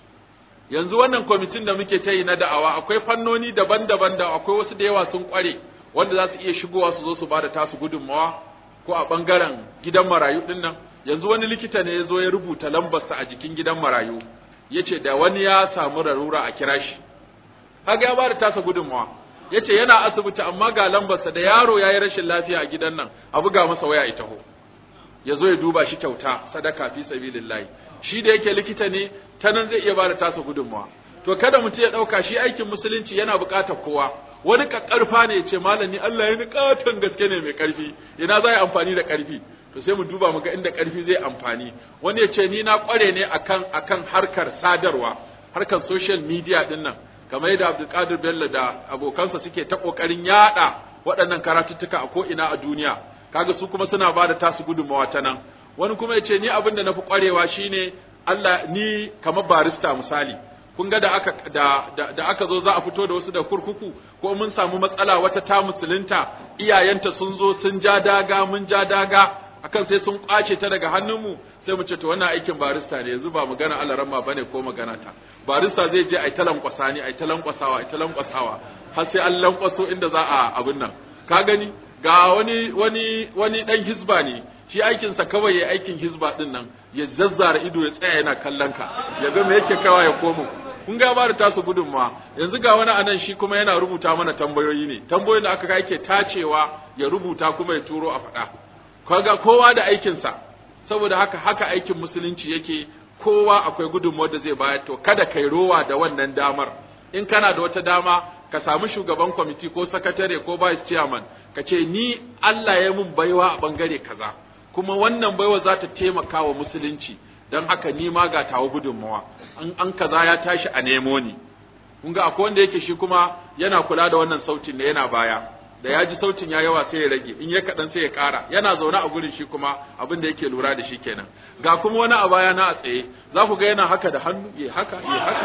yanzu wannan kwamitin da muke ta yi na da'awa akwai fannoni daban-daban da akwai wasu da yawa sun kware wanda za su iya shigowa su zo su bada tasu gudunmawa ko a bangaren gidan marayu din nan yanzu wani likita ne ya zo ya rubuta lambarsa a jikin gidan marayu yace da wani ya samu rarura a kira shi kaga ya bada tasa gudunmawa yace yana asibiti amma ga lambarsa da yaro yayi rashin lafiya a gidan nan a buga masa waya ita ho ya zo ya duba shi kyauta sadaka fi sabilillah shi da yake likita ne ta nan zai iya bada tasa gudunmawa to kada mutum ya dauka shi aikin musulunci yana buƙatar kowa wani kakkarfa ne ya ce malami Allah ya ni katan gaske ne mai karfi ina za yi amfani da karfi to sai mu duba mu ga inda karfi zai amfani wani ya ce ni na kware ne akan akan harkar sadarwa harkar social media din nan kamar yadda Abdulkadir Bello da abokansa suke ta kokarin yada waɗannan karatuttuka a ko ina a duniya kaga su kuma suna bada tasu gudunmawa ta nan wani kuma ya ce ni abin da na fi ƙwarewa shine Allah ni kamar barista misali kun ga da aka da, da, da aka zo za a fito da wasu da kurkuku ko mun samu matsala wata ta musulunta iyayenta sun zo sun ja daga mun ja daga akan sai sun kwace ta daga hannunmu sai mu ce to wannan aikin barista ne yanzu ba magana alaramma bane ko magana ta barista zai je ai talan kwasani ai talan kwasawa ai talan kwasawa har sai an lankwaso inda za a abin nan ka gani ga wani wani wani dan hizba ne shi aikinsa kawai ya aikin hizba din nan ya zazzara ido ya tsaya yana kallon ka ya ga me yake kawa ya komo kun ga ba da tasu gudunma yanzu ga wani anan shi kuma yana rubuta mana tambayoyi ne tambayoyin da aka ga yake tacewa ya rubuta kuma ya turo a faɗa kaga kowa da aikinsa saboda haka haka aikin musulunci yake kowa akwai gudunmuwar da zai bayar to kada kai rowa da wannan damar in kana da wata dama ka samu shugaban kwamiti ko sakatare ko vice chairman ka ce ni Allah ya mun baiwa a bangare kaza kuma wannan baiwa za ta taimaka wa musulunci don haka ni ma ga tawo gudunmawa an an kaza ya tashi a nemo ni kun ga akwai wanda yake shi kuma yana kula da wannan sautin da yana baya da ya ji sautin ya yawa sai ya rage in ya kaɗan sai ya ƙara yana zaune a gurin shi kuma abin da yake lura da shi kenan ga kuma wani a baya na a tsaye za ku ga yana haka da hannu ya haka ya haka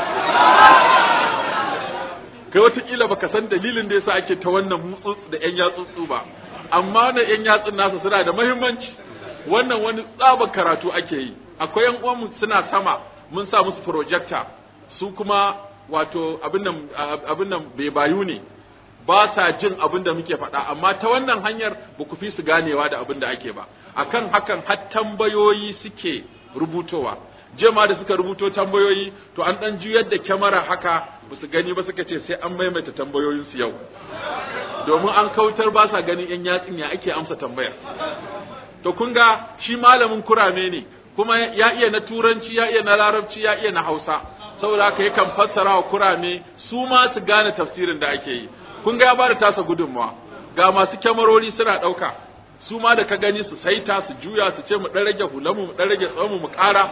kai wataƙila baka san dalilin da yasa ake ta wannan mutsutsu da ƴan yatsutsu ba amma na ƴan yatsun nasa suna da muhimmanci wannan wani tsaba karatu ake yi akwai ƴan uwanmu suna sama mun sa musu projector su kuma wato abin nan abin nan bai bayu ne ba sa jin abin da muke faɗa amma ta wannan hanyar ba ku fi su ganewa da abin da ake ba akan hakan har tambayoyi suke rubutowa jema da suka rubuto tambayoyi to an dan juyar da kyamara haka ba su gani ba suka ce sai an maimaita tambayoyin su yau domin an kautar ba sa ganin yan yatsin ya ake amsa tambayar to kun ga shi malamin kurame ne kuma ya iya na turanci ya iya na larabci ya iya na hausa saboda haka yakan fassara wa kurame su ma su gane tafsirin da ake yi kun ga ya bada tasa gudunmawa ga masu kyamarori suna ɗauka su ma da ka gani su saita su juya su ce mu dan rage hulamu mu dan rage tsamu mu ƙara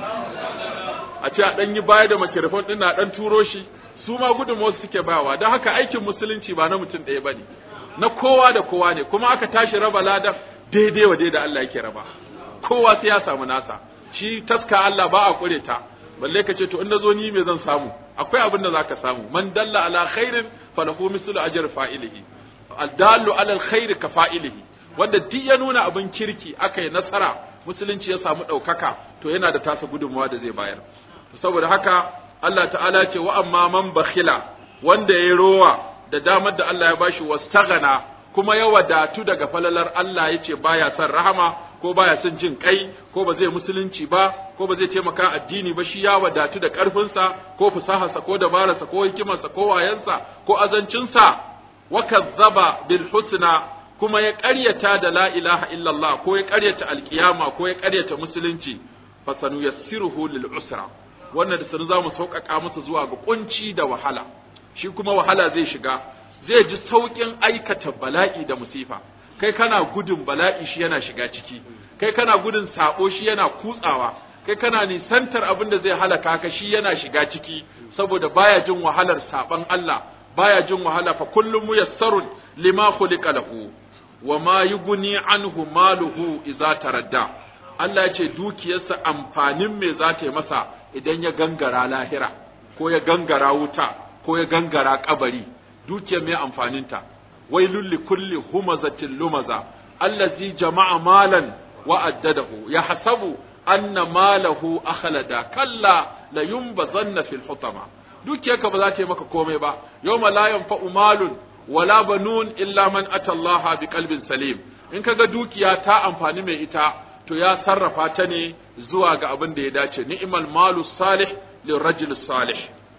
a ce a dan yi baya da makirfon din na dan turo shi su ma gudunmuwa suke bawa don haka aikin musulunci ba na mutum ɗaya bane na kowa da kowa ne kuma aka tashi raba ladan daidai wa daidai Allah yake raba kowa sai ya samu nasa shi taska Allah ba a kure ta balle ka ce to in nazo ni me zan samu akwai abin da zaka samu man dalla ala khairin falahu mislu ajr fa'ilihi addallu ala alkhair ka fa'ilihi wanda duk ya nuna abin kirki akai nasara musulunci ya samu daukaka to yana da tasa gudunmuwa da zai bayar saboda haka Allah ta'ala ce wa amma man bakhila wanda ya rowa da damar da Allah ya bashi wastaghana kuma ya wadatu daga falalar Allah yace baya son rahama ko baya son jin kai ko ba zai musulunci ba ko ba zai taimaka addini ba shi ya wadatu da karfinsa ko fasaharsa ko dabararsa ko hikimarsa ko wayansa ko azancinsa wa kazzaba bil husna kuma ya ƙaryata da la ilaha illallah ko ya ƙaryata alkiyama ko ya ƙaryata musulunci fa sanuyassiruhu lil usra wannan da sanu zamu sauƙaƙa masa zuwa ga kunci da wahala shi kuma wahala zai shiga zai ji sauƙin aikata bala'i da musifa kai kana gudun bala'i shi yana shiga ciki kai kana gudun sabo shi yana kutsawa kai kana nisantar abin da zai halaka ka shi yana shiga ciki saboda baya jin wahalar saban Allah baya jin wahala fa kullum muyassarun lima khuliqa lahu wa ma yughni anhu maluhu idza taradda Allah ya ce dukiyarsa amfanin me za ta yi masa idan ya gangara lahira ko ya gangara wuta ko ya gangara kabari dukiyar me amfaninta wailul likulli humazatin lumaza allazi jama'a malan wa addadahu yahsabu anna malahu akhlada kalla la yunbazanna fil hutama dukiyarka ba za ta yi maka komai ba yawma la yanfa'u malun wala banun illa man atallaha biqalbin salim in kaga dukiya ta amfani mai ita to ya sarrafa ta ne zuwa ga abin da ya dace ni'mal malu salih lirajul salih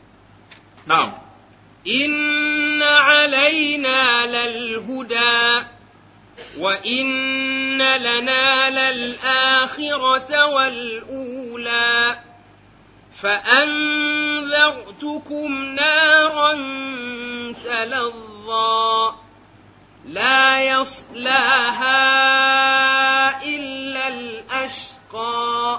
na'am inna alaina lal huda wa inna lana lal akhirata wal ula فأنذرتكم نارا تلظى لا يصلاها إلا الأشقى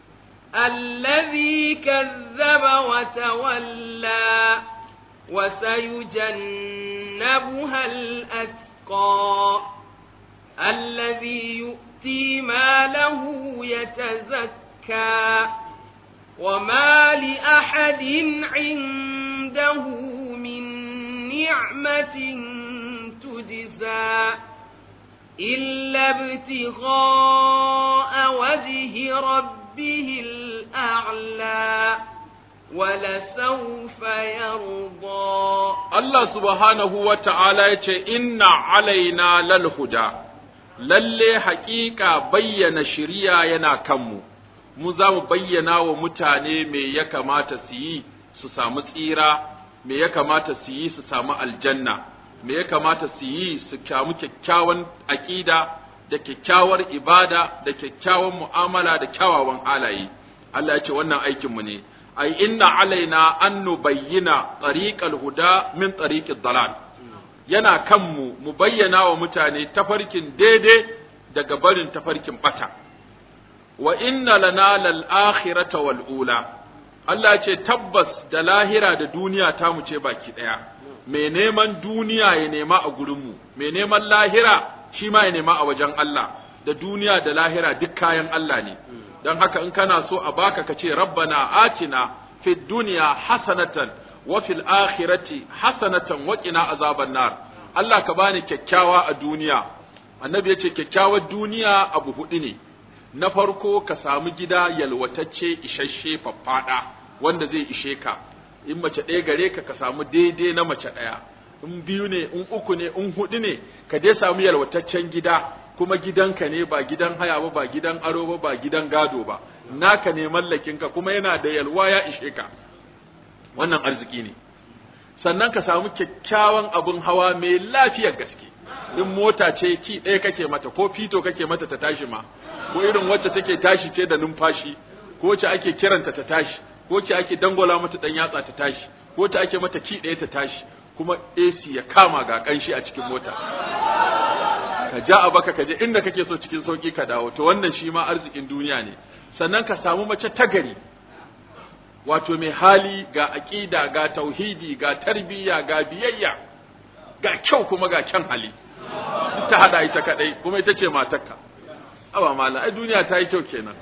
الذي كذب وتولى وسيجنبها الأتقى الذي يؤتي ماله يتزكى وما لأحد عنده من نعمة تجزى إلا ابتغاء وجه ربه الأعلى ولسوف يرضى الله سبحانه وتعالى إن علينا للهدى للي حقيقة بين شريعة ينا كمو mu za mu bayyana wa mutane me ya kamata su yi su samu tsira me ya kamata su yi su samu aljanna me ya kamata su yi su samu kyakkyawan aƙida da kyakkyawar ibada da kyakkyawan mu'amala da kyawawan halaye Allah ya ce wannan aikin mu ne ai inna alaina an nubayyina tariqal huda min tariqid dalal yana kan mu mu bayyana wa mutane tafarkin daidai daga barin tafarkin bata wa inna lana lal akhirata wal ula Allah ce tabbas da lahira da duniya ta mu ce baki daya mai neman duniya ya nema a gurin mu mai neman lahira shi ma ya nema a wajen Allah da duniya da lahira duk kayan Allah ne dan haka in kana so a baka kace rabbana atina fid dunya hasanatan wa fil akhirati hasanatan wa qina azaban nar Allah ka bani kyakkyawa a duniya annabi yace kyakkyawar duniya abu hudu ne na farko ka samu gida yalwatacce isasshe faffada wanda zai ishe ka in mace ɗaya gare ka ka samu daidai na mace ɗaya in biyu ne in uku ne in hudu ne ka dai samu yalwataccen gida kuma gidanka ne ba gidan haya ba ba gidan aro ba ba gidan gado ba naka ne mallakin ka kuma yana da yalwa ya ishe ka wannan arziki ne sannan ka samu kyakkyawan abun hawa mai lafiyar gaske in mota ce ki ɗaya kake mata ko fito kake mata ta tashi ma ko irin wacce take tashi ce da numfashi ko wacce ake kiranta ta tashi ko wacce ake dangola mata dan yatsa ta tashi ko wacce ake mata ki ɗaya ta tashi kuma A C ya kama ga kanshi a cikin mota ka ja a baka ka je inda kake so cikin sauki ka dawo, to wannan shi ma arzikin duniya ne. Sannan ka samu mace ta gari, wato mai hali, ga aqida, ga tauhidi, ga tarbiyya, ga biyayya, ga kyau kuma ga kyan hali, ta hada ita kadai kuma ita ce matarka. Aba mala, ai duniya ta yi kyau kenan.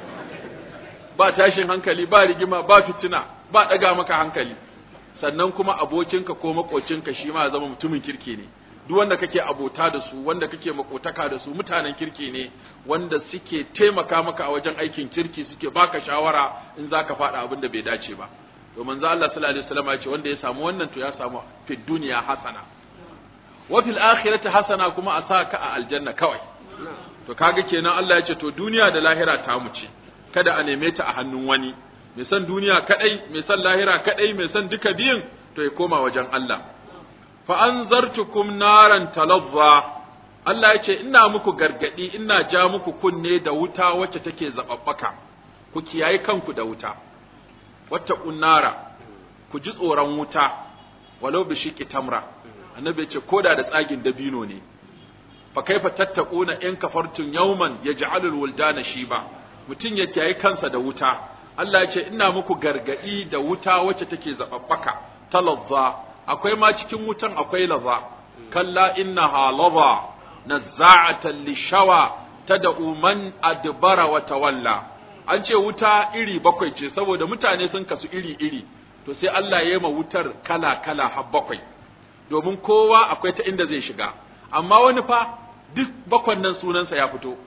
Ba tashin hankali, ba rigima, ba fitina, ba daga maka hankali. Sannan kuma abokinka ko makocinka shi ma zama mutumin kirki ne. Duk wanda kake abota da su, wanda kake makotaka da su, mutanen kirki ne, wanda suke taimaka maka a wajen aikin kirki, suke baka shawara in zaka faɗa abin da bai dace ba. To manzo Allah sallallahu alaihi wasallam ya ce wanda ya samu wannan to ya samu fi dunya hasana, wa fil akhirati hasana, kuma a sa ka a aljanna kawai. To kaga kenan Allah ya ce to duniya da lahira ta mu ce, kada a neme ta a hannun wani. Mai san duniya kadai, mai san lahira kadai, mai san duka biyun, to ya koma wajen Allah. Fa anzartukum naran talazza, Allah ya ce ina muku gargadi, ina ja muku kunne da wuta wacce take zababbaka, ku kiyaye kanku da wuta. Wata kunnara, ku ji tsoron wuta, walau bi shiqi tamra. Annabi ya ce koda da tsagin dabino ne. Fa kaifa tattaquna in kafartum yawman yaj'alul wuldana shiba. Mutun ya kiyaye kansa da wuta. Allah ya ce ina muku gargadi da wuta wacce take zababbaka, talazza. Akwai ma cikin wutan akwai laza. Kalla innaha laza nazza'atan lishawa tad'u man adbara wa tawalla. An ce wuta iri bakwai ce saboda mutane sun kasu iri iri. To sai Allah ya yi ma wutar kala kala har bakwai. Domin kowa akwai ta inda zai shiga. Amma wani fa duk bakwan nan sunansa ya fito.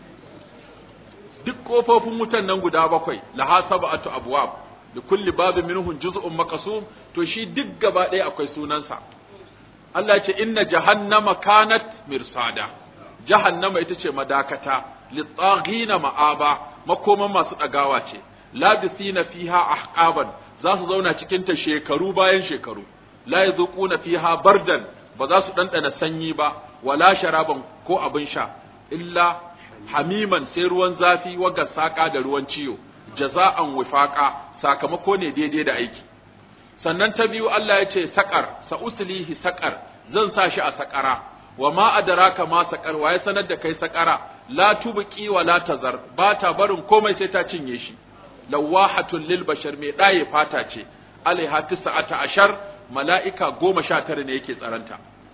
Duk kofofin wutan nan guda bakwai, laha sab'atu abwab, da kulli babin minhum juz'un maqsum, to shi duk gaba ɗaya akwai sunansa. Allah ya ce inna jahannama kanat mirsada. Jahannama ita ce madakata, lit-taghina ma'aba, makoman masu dagawa ce. Labisina fiha ahqaban, za su zauna cikin ta shekaru bayan shekaru. La yazuquna fiha bardan, ba za su dandana sanyi ba, wala sharaban ko abin sha, illa hamiman sai ruwan zafi wa gasaka da ruwan ciyo, jaza'an wifaqa, sakamako ne daidai da aiki. Sannan ta biyu Allah ya ce saƙar, sa'uslihi saƙar, zan sa shi a saƙara, wa ma adraka ma saƙar, wa ya sanar da kai saƙara, la tubqi wa la tazar, ba ta barin komai sai ta cinye shi. Lawahatun lil bashar, mai ɗaye fata ce, alaiha tis'ata ashar, mala'ika goma sha tara ne yake tsaranta.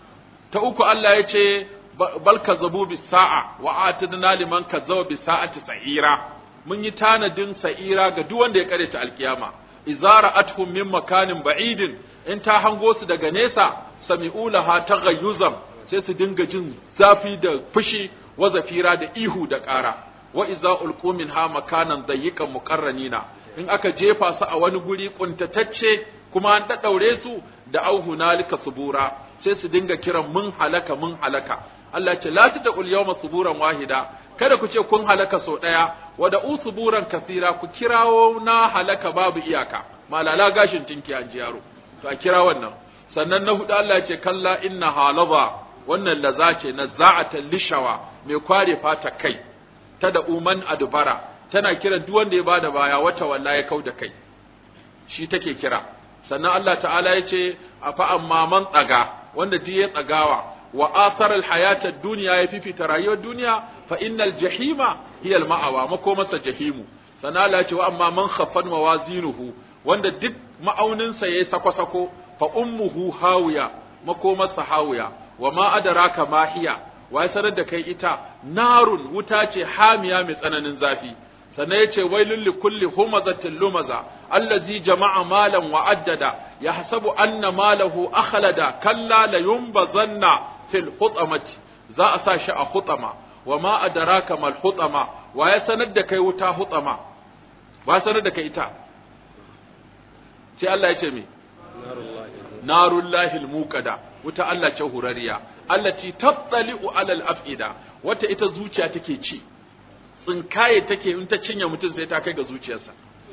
Ta uku Allah ya ce bal kazzabu bis sa'a wa atadna liman kazzaba bis sa'ati sa'ira, mun yi tanadin sa'ira ga duk wanda ya karanta alkiyama. Izara athum min makanin ba'idin, in ta hango su daga nesa, sami'u laha taghayyuzan, sai su dinga jin zafi da fushi wa zafira da ihu da ƙara. Wa iza ulqu minha makanan dayyiqan muqarranina, in aka jefa su a wani guri kuntatacce kuma an daddaure su da auhu nalika subura, sai su dinga kiran mun halaka mun halaka. Allah ce la tad'ul yawma suburan wahida, kada ku ce kun halaka so daya, wa da usuburan kasira, ku kirawo na halaka babu iyaka, malala gashin tinki an ji yaro, to a kira wannan. Sannan na hudu Allah ce kalla inna halaza, wannan laza ce nazza'atan lishawa, mai kware fata kai, ta da uman adubara, tana kiran duk wanda ya bada baya wata wallahi kau da kai, shi take kira. Sannan Allah ta'ala ya ce afa amma man tsaga, wanda ji ya tsagawa, wa athar alhayata ad-dunya, ya fifita rayuwar duniya, fa innal jahima hiya al-ma'awa, makomarsa jahimu. Sannan Allah ya ce wa amma man khaffan mawazinuhu, wanda duk ma'auninsa yayi sako-sako, fa ummuhu hawiya, makomarsa hawiya. Wa ma adraka ma hiya, wa ya sanar da kai ita, narun, wuta ce hamiya mai tsananin zafi. Sannan ya ce wailul li kulli humazatin lumaza, allazi jama'a malan wa addada, yahsabu anna malahu akhlada, kalla la yumbazanna fil hutamati, za a sa shi a hutama. Wa ma adraka mal hutama, wa ya sanar da kai wuta hutama, wa ya sanar da kai ita. Sai Allah ya ce me, narullahi al-muqada, wuta Allah ce hurariya, allati tattali'u alal af'ida, wata ita zuciya take ci, tsinkaye take, in ta cinye mutum sai ta kai ga zuciyarsa.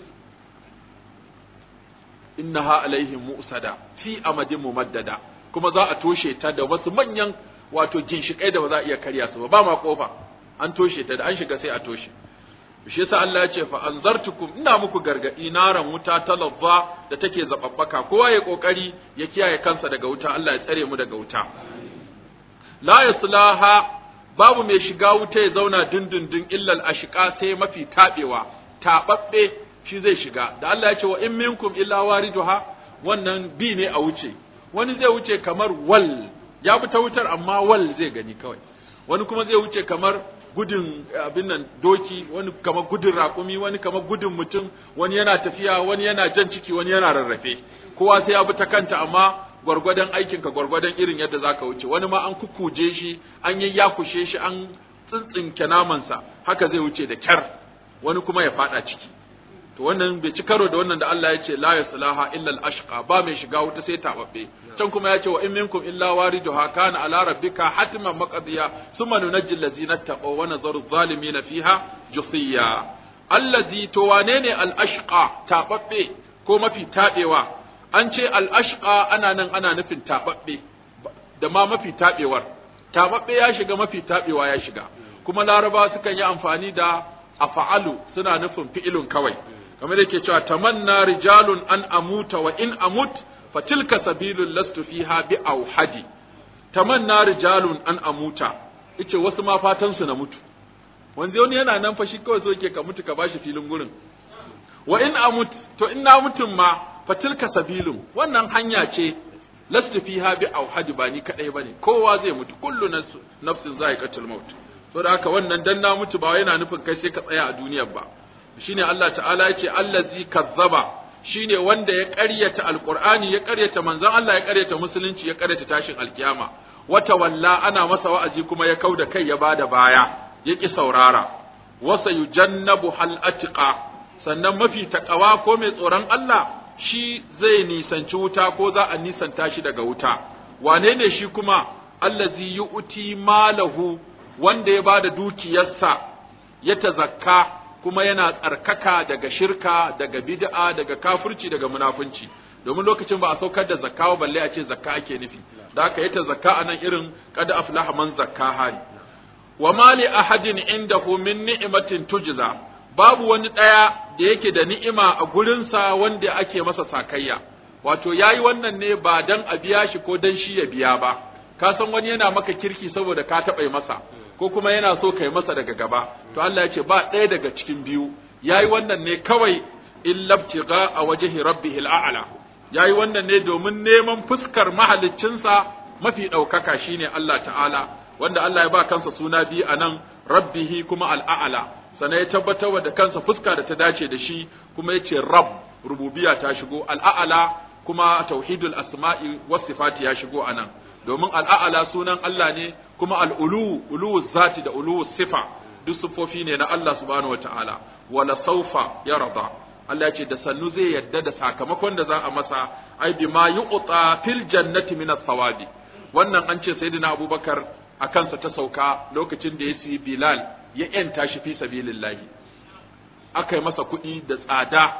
Innaha alaihim mu'sada fi amadin mumaddada, kuma za a toshe ta da wasu manyan wato ginshikai da ba za a iya karya su ba, ba ma kofa, an toshe ta da an shiga sai a toshe. Shi yasa Allah ya ce fa anzartukum, ina muku gargadi naran wuta talazza da take zababbaka, kowa ya kokari ya kiyaye kansa daga wuta, Allah ya tsare mu daga wuta. La yaslaha babu mai shiga wuta ya zauna dindindin illal ashqa sai mafi tabewa tababbe shi zai shiga da Allah ya ce wa in minkum illa wariduha wannan bi ne a wuce wani zai wuce kamar wal ya bi ta wutar amma wal zai gani kawai wani kuma zai wuce kamar gudun abin nan doki wani kamar gudun raƙumi wani kamar gudun mutum wani yana tafiya wani yana jan ciki wani yana rarrafe kowa sai ya bi ta kanta amma gwargwadon aikinka gwargwadon irin yadda zaka wuce wani ma an kukuje shi an yayyakushe shi an tsintsinke namansa haka zai wuce da kyar wani kuma ya fada ciki to wannan bai ci karo da wannan da Allah ya ce la yaslaha illa al-ashqa ba mai shiga wuta sai tababbe can kuma ya ce wa in minkum illa wariduha kana ala rabbika hatman maqdiya thumma nunajji allazina taqaw wa nazaru adh-dhalimina fiha jusiya allazi to wane ne al-ashqa tababbe ko mafi tabewa an ce al-ashqa ana nan ana nufin tababbe da ma mafi tabewar tababbe ya shiga mafi tabewa ya shiga kuma laraba sukan yi amfani da afa'alu suna nufin fi'ilun kawai kamar yake cewa tamanna rijalun an amuta wa in amut fatilka sabilul lastu fiha bi auhadi tamanna rijalun an amuta yace wasu ma fatan su na mutu wanda wani yana nan fa shi kawai so yake ka mutu ka bashi filin gurin wa in amut to in na mutun ma fatilka sabilun wannan hanya ce lastu fiha bi auhadi ba ni kadai bane kowa zai mutu kullu nafsin za'iqatul maut saboda haka wannan dan na mutu ba yana nufin kai sai ka tsaya a duniyar ba shine Allah ta'ala yace allazi kazzaba shine wanda ya ƙaryata alqur'ani ya ƙaryata manzon Allah ya ƙaryata musulunci ya ƙaryata tashin alkiyama wata walla ana masa wa'azi kuma ya kauda kai ya bada baya ya ki saurara wasa yujannabu hal atqa sannan mafi takawa ko mai tsoron Allah shi zai nisanci wuta ko za a nisanta shi daga wuta wane ne shi kuma allazi yu'ti malahu wanda ya bada dukiyarsa ya tazakka kuma yana tsarkaka daga shirka daga bid'a daga kafirci daga munafunci domin lokacin ba a saukar da zakka ba balle a ce zakka ake nufi da haka ya tazakka anan irin qad aflaha man zakkaha wa mali ahadin indahu min ni'matin tujza babu wani daya da yake da ni'ima a gurinsa wanda ake masa sakayya wato yayi wannan ne ba dan a biya shi ko dan shi ya biya ba ka san wani yana maka kirki saboda ka taɓa masa ko kuma yana so kai masa daga gaba to Allah ya ce ba ɗaya daga cikin biyu yayi wannan ne kawai illabtiga a wajhi rabbihil a'la yayi wannan ne domin neman fuskar mahaliccinsa mafi ɗaukaka shine Allah ta'ala wanda Allah ya ba kansa suna biyu anan rabbihi kuma al'a'la sannan ya tabbatar da kansa fuska da ta dace da shi kuma yace rabb rububiyya ta shigo al'a'la kuma tauhidul asma'i was sifati ya shigo anan domin al'a'ala sunan Allah ne kuma al'ulu ulu zati da ulu sifa duk sufofi ne na Allah subhanahu wataala wala saufa yarda Allah ya ce da sannu zai yadda da sakamakon da za a masa ai bima yu'ta fil jannati min as-sawabi wannan an ce sayyidina Abubakar a kansa ta sauka lokacin da ya siyi Bilal ya yanta shi fi sabilillahi aka yi masa kuɗi da tsada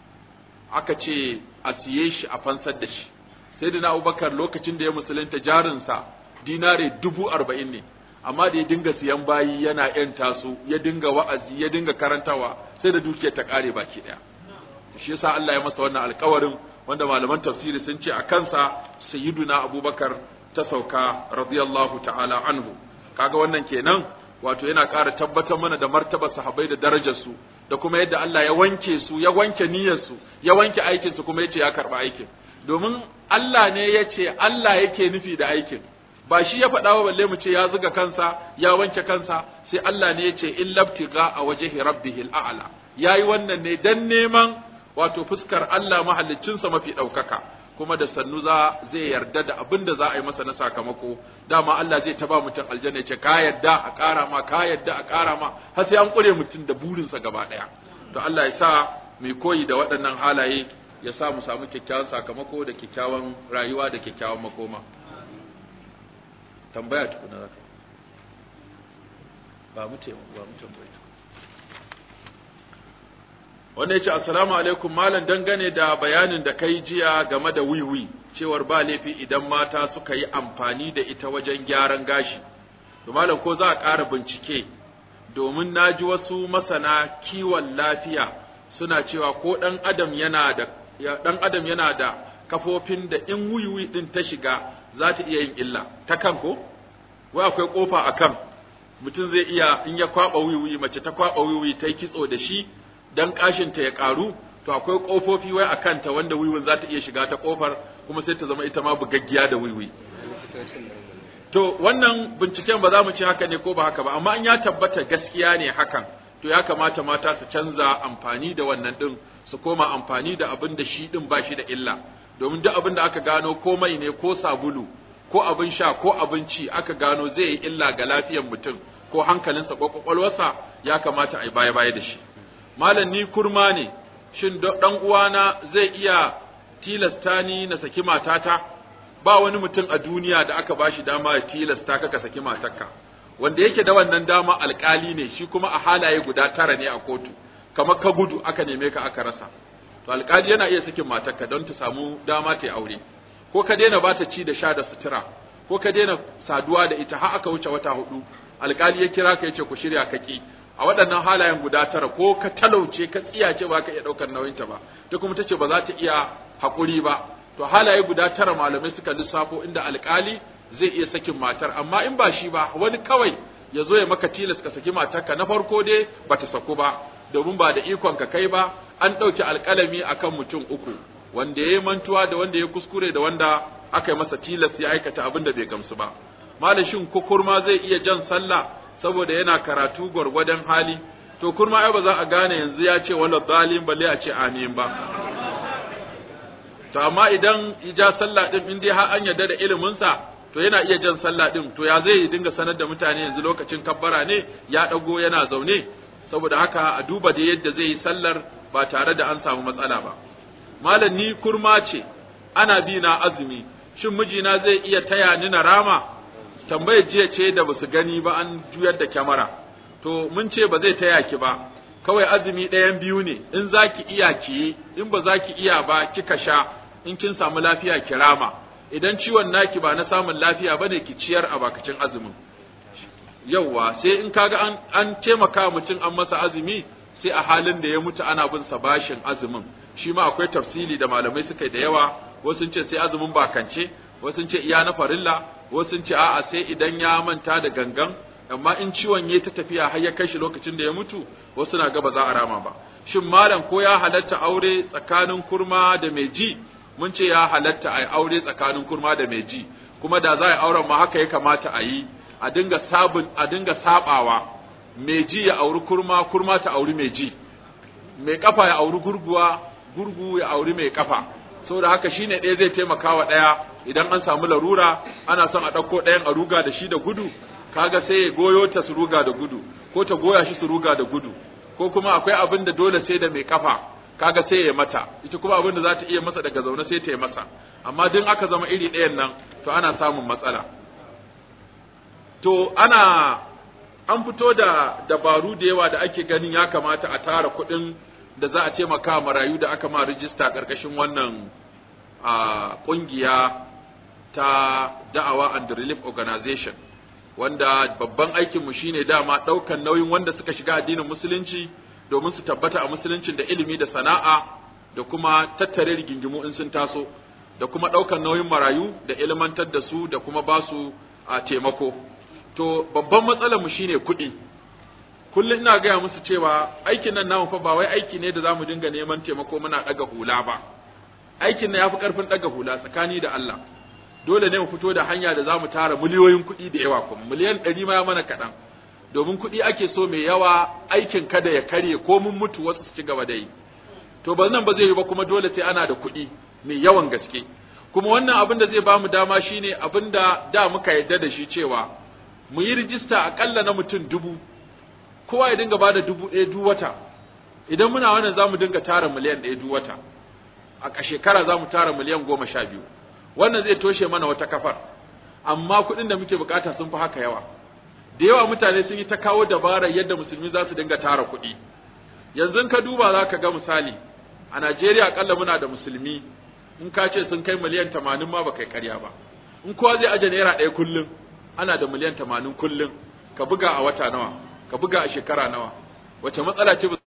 aka ce a siye shi a fansar da shi sayyidina Abubakar lokacin da ya musulunta jarinsa dinare dubu arba'in ne amma da ya dinga siyan bayi yana yanta su ya dinga wa'azi ya dinga karantawa sai da dukiyar ta kare baki daya shi yasa Allah ya masa wannan alƙawarin wanda malaman tafsiri sun ce a kansa sayyiduna Abubakar ta sauka radiyallahu ta'ala anhu kaga wannan kenan wato yana ƙara tabbatar mana da martaba sahabbai da darajar su da kuma yadda Allah ya wanke su ya wanke niyyar su ya wanke aikin su kuma yace ya karba aikin domin Allah ne yace Allah yake nufi da aikin ba shi ya faɗa wa balle mu ce ya zuga kansa ya wanke kansa sai Allah ne yace illabtiga a wajhi rabbihil a'la yayi wannan ne dan neman wato fuskar Allah mahalliccinsa mafi ɗaukaka kuma da sannu za zai yarda da abin da za a yi masa na sakamako dama Allah zai taba mutum aljanna ce ka yarda a ƙara ma ka yarda a ƙara ma har sai an ƙure mutum da burinsa gaba ɗaya to Allah ya sa mu koyi da waɗannan halaye ya sa mu samu kyakkyawan sakamako da kyakkyawan rayuwa da kyakkyawan makoma tambaya tukuna zaka ba mu ce ba mu tambaya wanda ya ce assalamu alaikum malam dangane da bayanin da kai jiya game da wiwi cewar ba laifi idan mata suka yi amfani da ita wajen gyaran gashi to malam ko za a ƙara bincike domin na ji wasu masana kiwon lafiya suna cewa ko ɗan adam yana da ɗan adam yana da kafofin da in wiwi ɗin ta shiga za ta iya yin illa ta kan ko wai akwai ƙofa a kan mutum zai iya in ya kwaba wiwi mace ta kwaba wiwi ta yi kitso da shi dan kashin ta ya karu to akwai kofofi wai a kanta wanda wiwin za ta iya shiga ta kofar kuma sai ta zama ita ma bugaggiya da wiwi to wannan binciken ba za mu ci haka ne ko ba haka ba amma in ya tabbata gaskiya ne hakan to ya kamata mata su canza amfani da wannan din su koma amfani da abin da shi din ba shi da illa domin duk abin da aka gano ko mai ne ko sabulu ko abin sha ko abinci aka gano zai yi illa ga lafiyar mutum ko hankalinsa ko kwakwalwarsa ya kamata a yi baya baya da shi malam ni kurma ne shin dan uwana zai iya tilasta ni na saki matata ba wani mutum a duniya da aka bashi dama ya tilasta ka ka saki matarka wanda yake da wannan dama alkali ne shi kuma a halaye guda tara ne a kotu kamar ka gudu aka neme ka aka rasa to alkali yana iya sakin matarka don ta samu dama ta yi aure ko ka daina ba ta ci da sha da sutura ko ka daina saduwa da ita har aka wuce wata hudu alkali ya kira ka yace ku shirya ka ki a waɗannan halayen guda tara ko ka talauce ka tsiyace ba ka iya ɗaukar nauyinta ba ta kuma tace ba za ta iya haƙuri ba to halaye guda tara malamai suka lissafo inda alkali zai iya sakin matar amma in ba shi ba wani kawai ya zo ya maka tilas ka saki matarka na farko dai bata saku ba domin ba da ikon ka kai ba an ɗauki alƙalami akan mutum uku wanda ya yi mantuwa da wanda ya kuskure da wanda aka yi masa tilas ya aikata abin da bai gamsu ba malashin ko kurma zai iya jan sallah saboda yana karatu gwargwadon hali to kurma ai ba za a gane yanzu ya ce wala zalim balle a ce amin ba to amma idan ja sallah din in dai har an yarda da ilimin sa to yana iya jan sallah din to ya zai dinga sanar da mutane yanzu lokacin kabbara ne ya dago yana zaune saboda haka a duba da yadda zai yi sallar ba tare da an samu matsala ba malam ni kurma ce ana bi na azumi shin mijina zai iya taya ni na rama tambayar jiya ce da basu gani ba an juyar da kyamara to mun ce ba zai taya ki ba kawai azumi ɗayan biyu ne in zaki iya ki in ba zaki iya ba kika sha in kin samu lafiya ki rama idan ciwon naki ba na samun lafiya bane ki ciyar a bakacin azumin yauwa sai in kaga an an taimaka mutum an masa azumi sai a halin da ya mutu ana bin sa bashin azumin shi ma akwai tafsili da malamai suka yi da yawa wasu sun ce sai azumin bakance wasu sun ce iya na farilla wasu sun ce a'a sai idan ya manta da gangan amma in ciwon ya ta tafiya har ya kai shi lokacin da ya mutu wasu na ga ba za a rama ba shin malam ko ya halatta aure tsakanin kurma da mai ji mun ce ya halatta a aure tsakanin kurma da mai ji kuma da za a auren ma haka ya kamata a yi a dinga sabun a dinga sabawa mai ji ya auri kurma kurma ta auri mai ji mai kafa ya auri gurguwa gurgu ya auri mai kafa saboda haka shine ɗaya zai taimaka wa ɗaya idan an samu larura ana son a ɗauko ɗayan a ruga da shi da gudu kaga sai ya goyo ta su ruga da gudu ko ta goya shi su ruga da gudu ko kuma akwai abin da dole sai da mai kafa kaga sai ya mata ita kuma abin da za ta iya masa daga zaune sai ta yi masa amma din aka zama iri ɗayan nan to ana samun matsala to ana an fito da dabaru da yawa da ake ganin ya kamata a tara kuɗin da za a taimaka marayu da aka ma rijista ƙarƙashin wannan ƙungiya ta da'awa and relief organization wanda babban aikinmu shine dama ɗaukan nauyin wanda suka shiga addinin musulunci domin su tabbata a musuluncin da ilimi da sana'a da kuma tattare rigingimu in sun taso da kuma ɗaukan nauyin marayu da ilmantar da su da kuma ba su a taimako to babban matsalar mu shine kuɗi kullum ina gaya musu cewa aikin nan namu fa ba wai aiki ne da zamu dinga neman taimako muna ɗaga hula ba aikin nan yafi ƙarfin ɗaga hula tsakani da Allah dole ne mu fito da hanya da zamu tara miliyoyin kuɗi da yawa kuma miliyan ɗari ma ya mana kaɗan domin kuɗi ake so mai yawa aikin kada ya karye ko mun mutu wasu su ci gaba da yi to ba nan ba zai yi ba kuma dole sai ana da kuɗi mai yawan gaske kuma wannan abin da zai ba mu dama shine abin da da muka yarda da shi cewa mu yi rijista akalla na mutum dubu kowa ya dinga bada dubu ɗaya duk wata idan muna wannan za mu dinga tara miliyan ɗaya duk wata a shekara za mu tara miliyan goma sha biyu wannan zai toshe mana wata kafar amma kuɗin da muke bukata sun fi haka yawa da yawa mutane sun yi ta kawo dabarar yadda musulmi za su dinga tara kuɗi yanzu ka duba za ka ga misali a Najeriya akalla muna da musulmi in ka ce sun kai miliyan tamanin ma ba kai karya ba in kowa zai aje naira ɗaya kullum ana da miliyan tamanin kullum ka buga a wata nawa ka buga a shekara nawa wace matsala ce